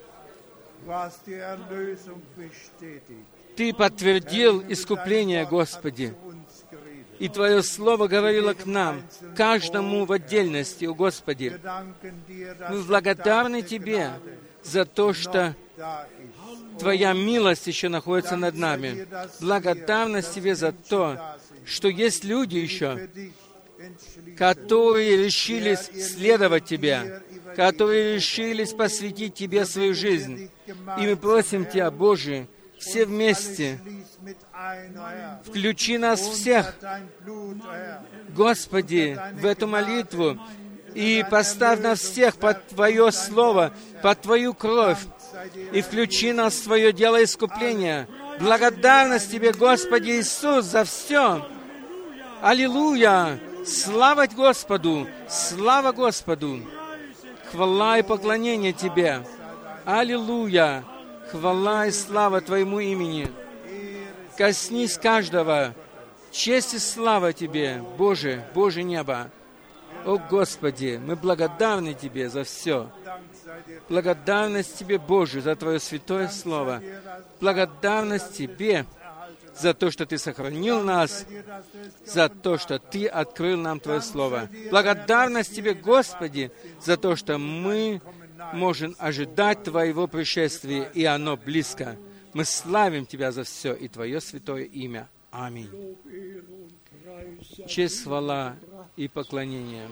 Ты подтвердил искупление, Господи. И Твое Слово говорило к нам, каждому в отдельности, о Господи. Мы благодарны Тебе за то, что Твоя милость еще находится над нами. Благодарность Тебе за то, что есть люди еще, которые решились следовать Тебе, которые решились посвятить Тебе свою жизнь. И мы просим Тебя, Боже, все вместе, включи нас всех, Господи, в эту молитву, и поставь нас всех под Твое Слово, под Твою кровь, и включи нас в Твое дело искупления. Благодарность Тебе, Господи Иисус, за все. Аллилуйя! Слава Господу! Слава Господу! Хвала и поклонение Тебе! Аллилуйя! Хвала и слава Твоему имени! Коснись каждого! Честь и слава Тебе, Боже, Боже неба! О, Господи, мы благодарны Тебе за все. Благодарность Тебе, Боже, за Твое святое Слово. Благодарность Тебе за то, что Ты сохранил нас, за то, что Ты открыл нам Твое Слово. Благодарность Тебе, Господи, за то, что мы можем ожидать Твоего пришествия, и оно близко. Мы славим Тебя за все и Твое святое имя. Аминь. Честь, хвала и поклонение.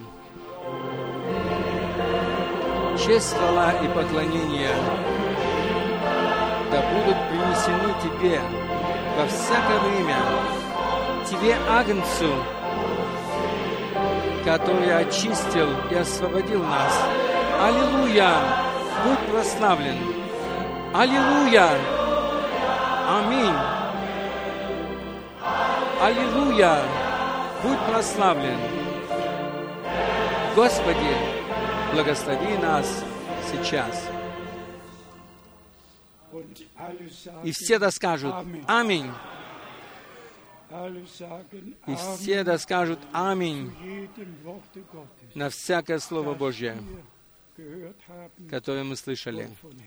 Честь, хвала и поклонение да будут принесены Тебе во всякое время, Тебе, Агнцу, который очистил и освободил нас. Аллилуйя! Будь прославлен! Аллилуйя! Аминь! Аллилуйя! Будь прославлен! Господи, благослови нас сейчас. И все да скажут «Аминь». И все да скажут «Аминь» на всякое Слово Божье, которое мы слышали,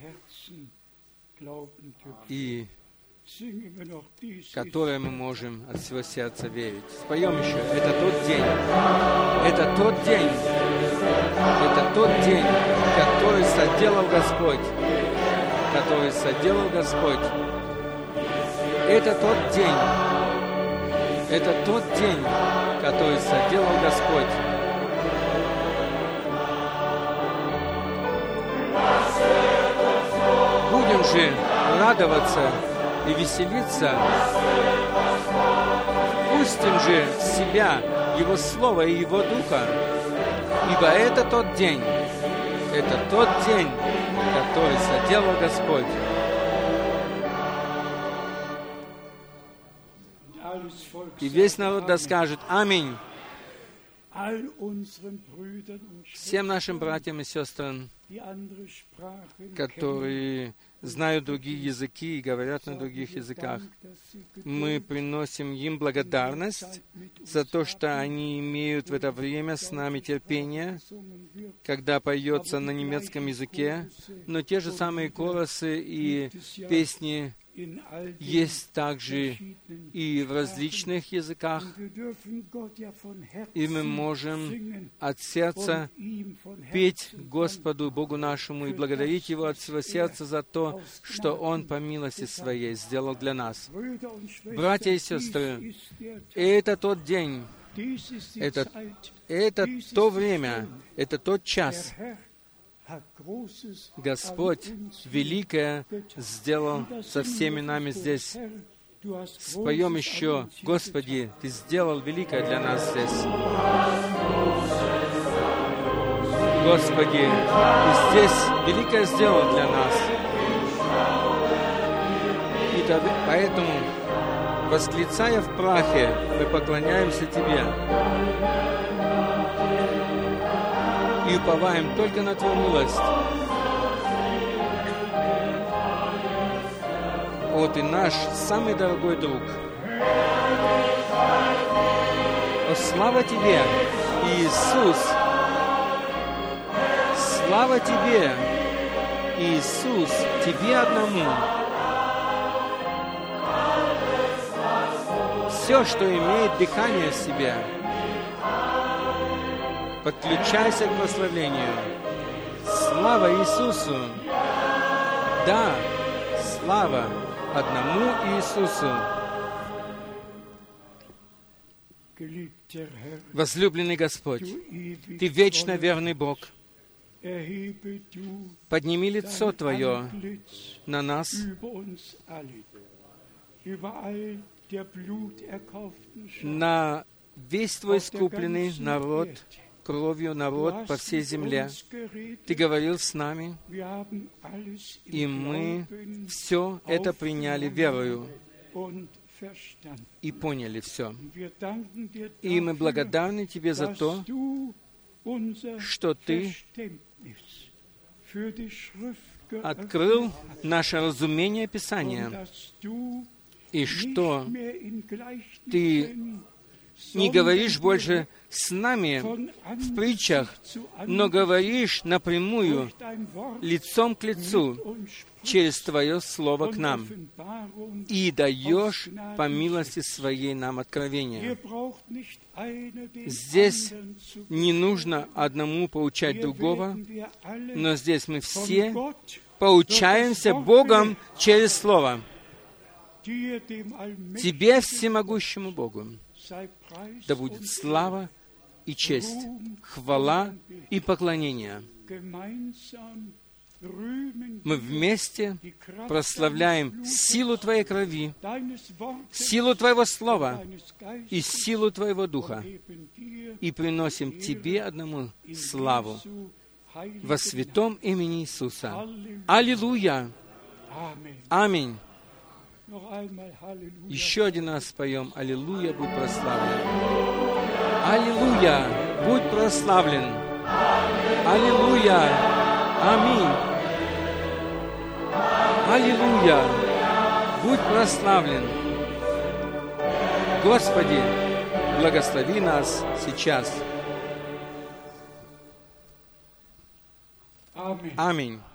и которое мы можем от всего сердца верить. Споем еще. Это тот день. Это тот день. Это тот день, который соделал Господь. Который соделал Господь. Это тот день. Это тот день, который соделал Господь. Будем же радоваться и веселиться. Пустим же в себя Его Слово и Его Духа, ибо это тот день, это тот день, который соделал Господь. И весь народ да скажет «Аминь». Всем нашим братьям и сестрам, которые знают другие языки и говорят на других языках, мы приносим им благодарность за то, что они имеют в это время с нами терпение, когда поется на немецком языке, но те же самые корусы и песни есть также и в различных языках, и мы можем от сердца петь Господу, Богу нашему, и благодарить Его от всего сердца за то, что Он по милости Своей сделал для нас. Братья и сестры, это тот день, это, это то время, это тот час, Господь великое сделал со всеми нами здесь. Споем еще, Господи, Ты сделал великое для нас здесь. Господи, Ты здесь великое сделал для нас. И поэтому, восклицая в прахе, мы поклоняемся Тебе и уповаем только на Твою милость. О, Ты наш самый дорогой друг. О, слава Тебе, Иисус! Слава Тебе, Иисус, Тебе одному. Все, что имеет дыхание в себе, подключайся к прославлению. Слава Иисусу! Да, слава одному Иисусу! Возлюбленный Господь, Ты вечно верный Бог. Подними лицо Твое на нас, на весь Твой искупленный народ, кровью народ по всей земле. Ты говорил с нами, и мы все это приняли верою и поняли все. И мы благодарны Тебе за то, что Ты открыл наше разумение Писания, и что Ты не говоришь больше с нами в притчах, но говоришь напрямую, лицом к лицу, через Твое Слово к нам, и даешь по милости Своей нам откровение. Здесь не нужно одному поучать другого, но здесь мы все поучаемся Богом через Слово. Тебе, всемогущему Богу, да будет слава и честь, хвала и поклонение. Мы вместе прославляем силу Твоей крови, силу Твоего Слова и силу Твоего Духа, и приносим Тебе одному славу во святом имени Иисуса. Аллилуйя! Аминь! Еще один раз споем «Аллилуйя, будь прославлен». Аллилуйя, будь прославлен. Аллилуйя, аминь. Аллилуйя, будь прославлен. Господи, благослови нас сейчас. Аминь.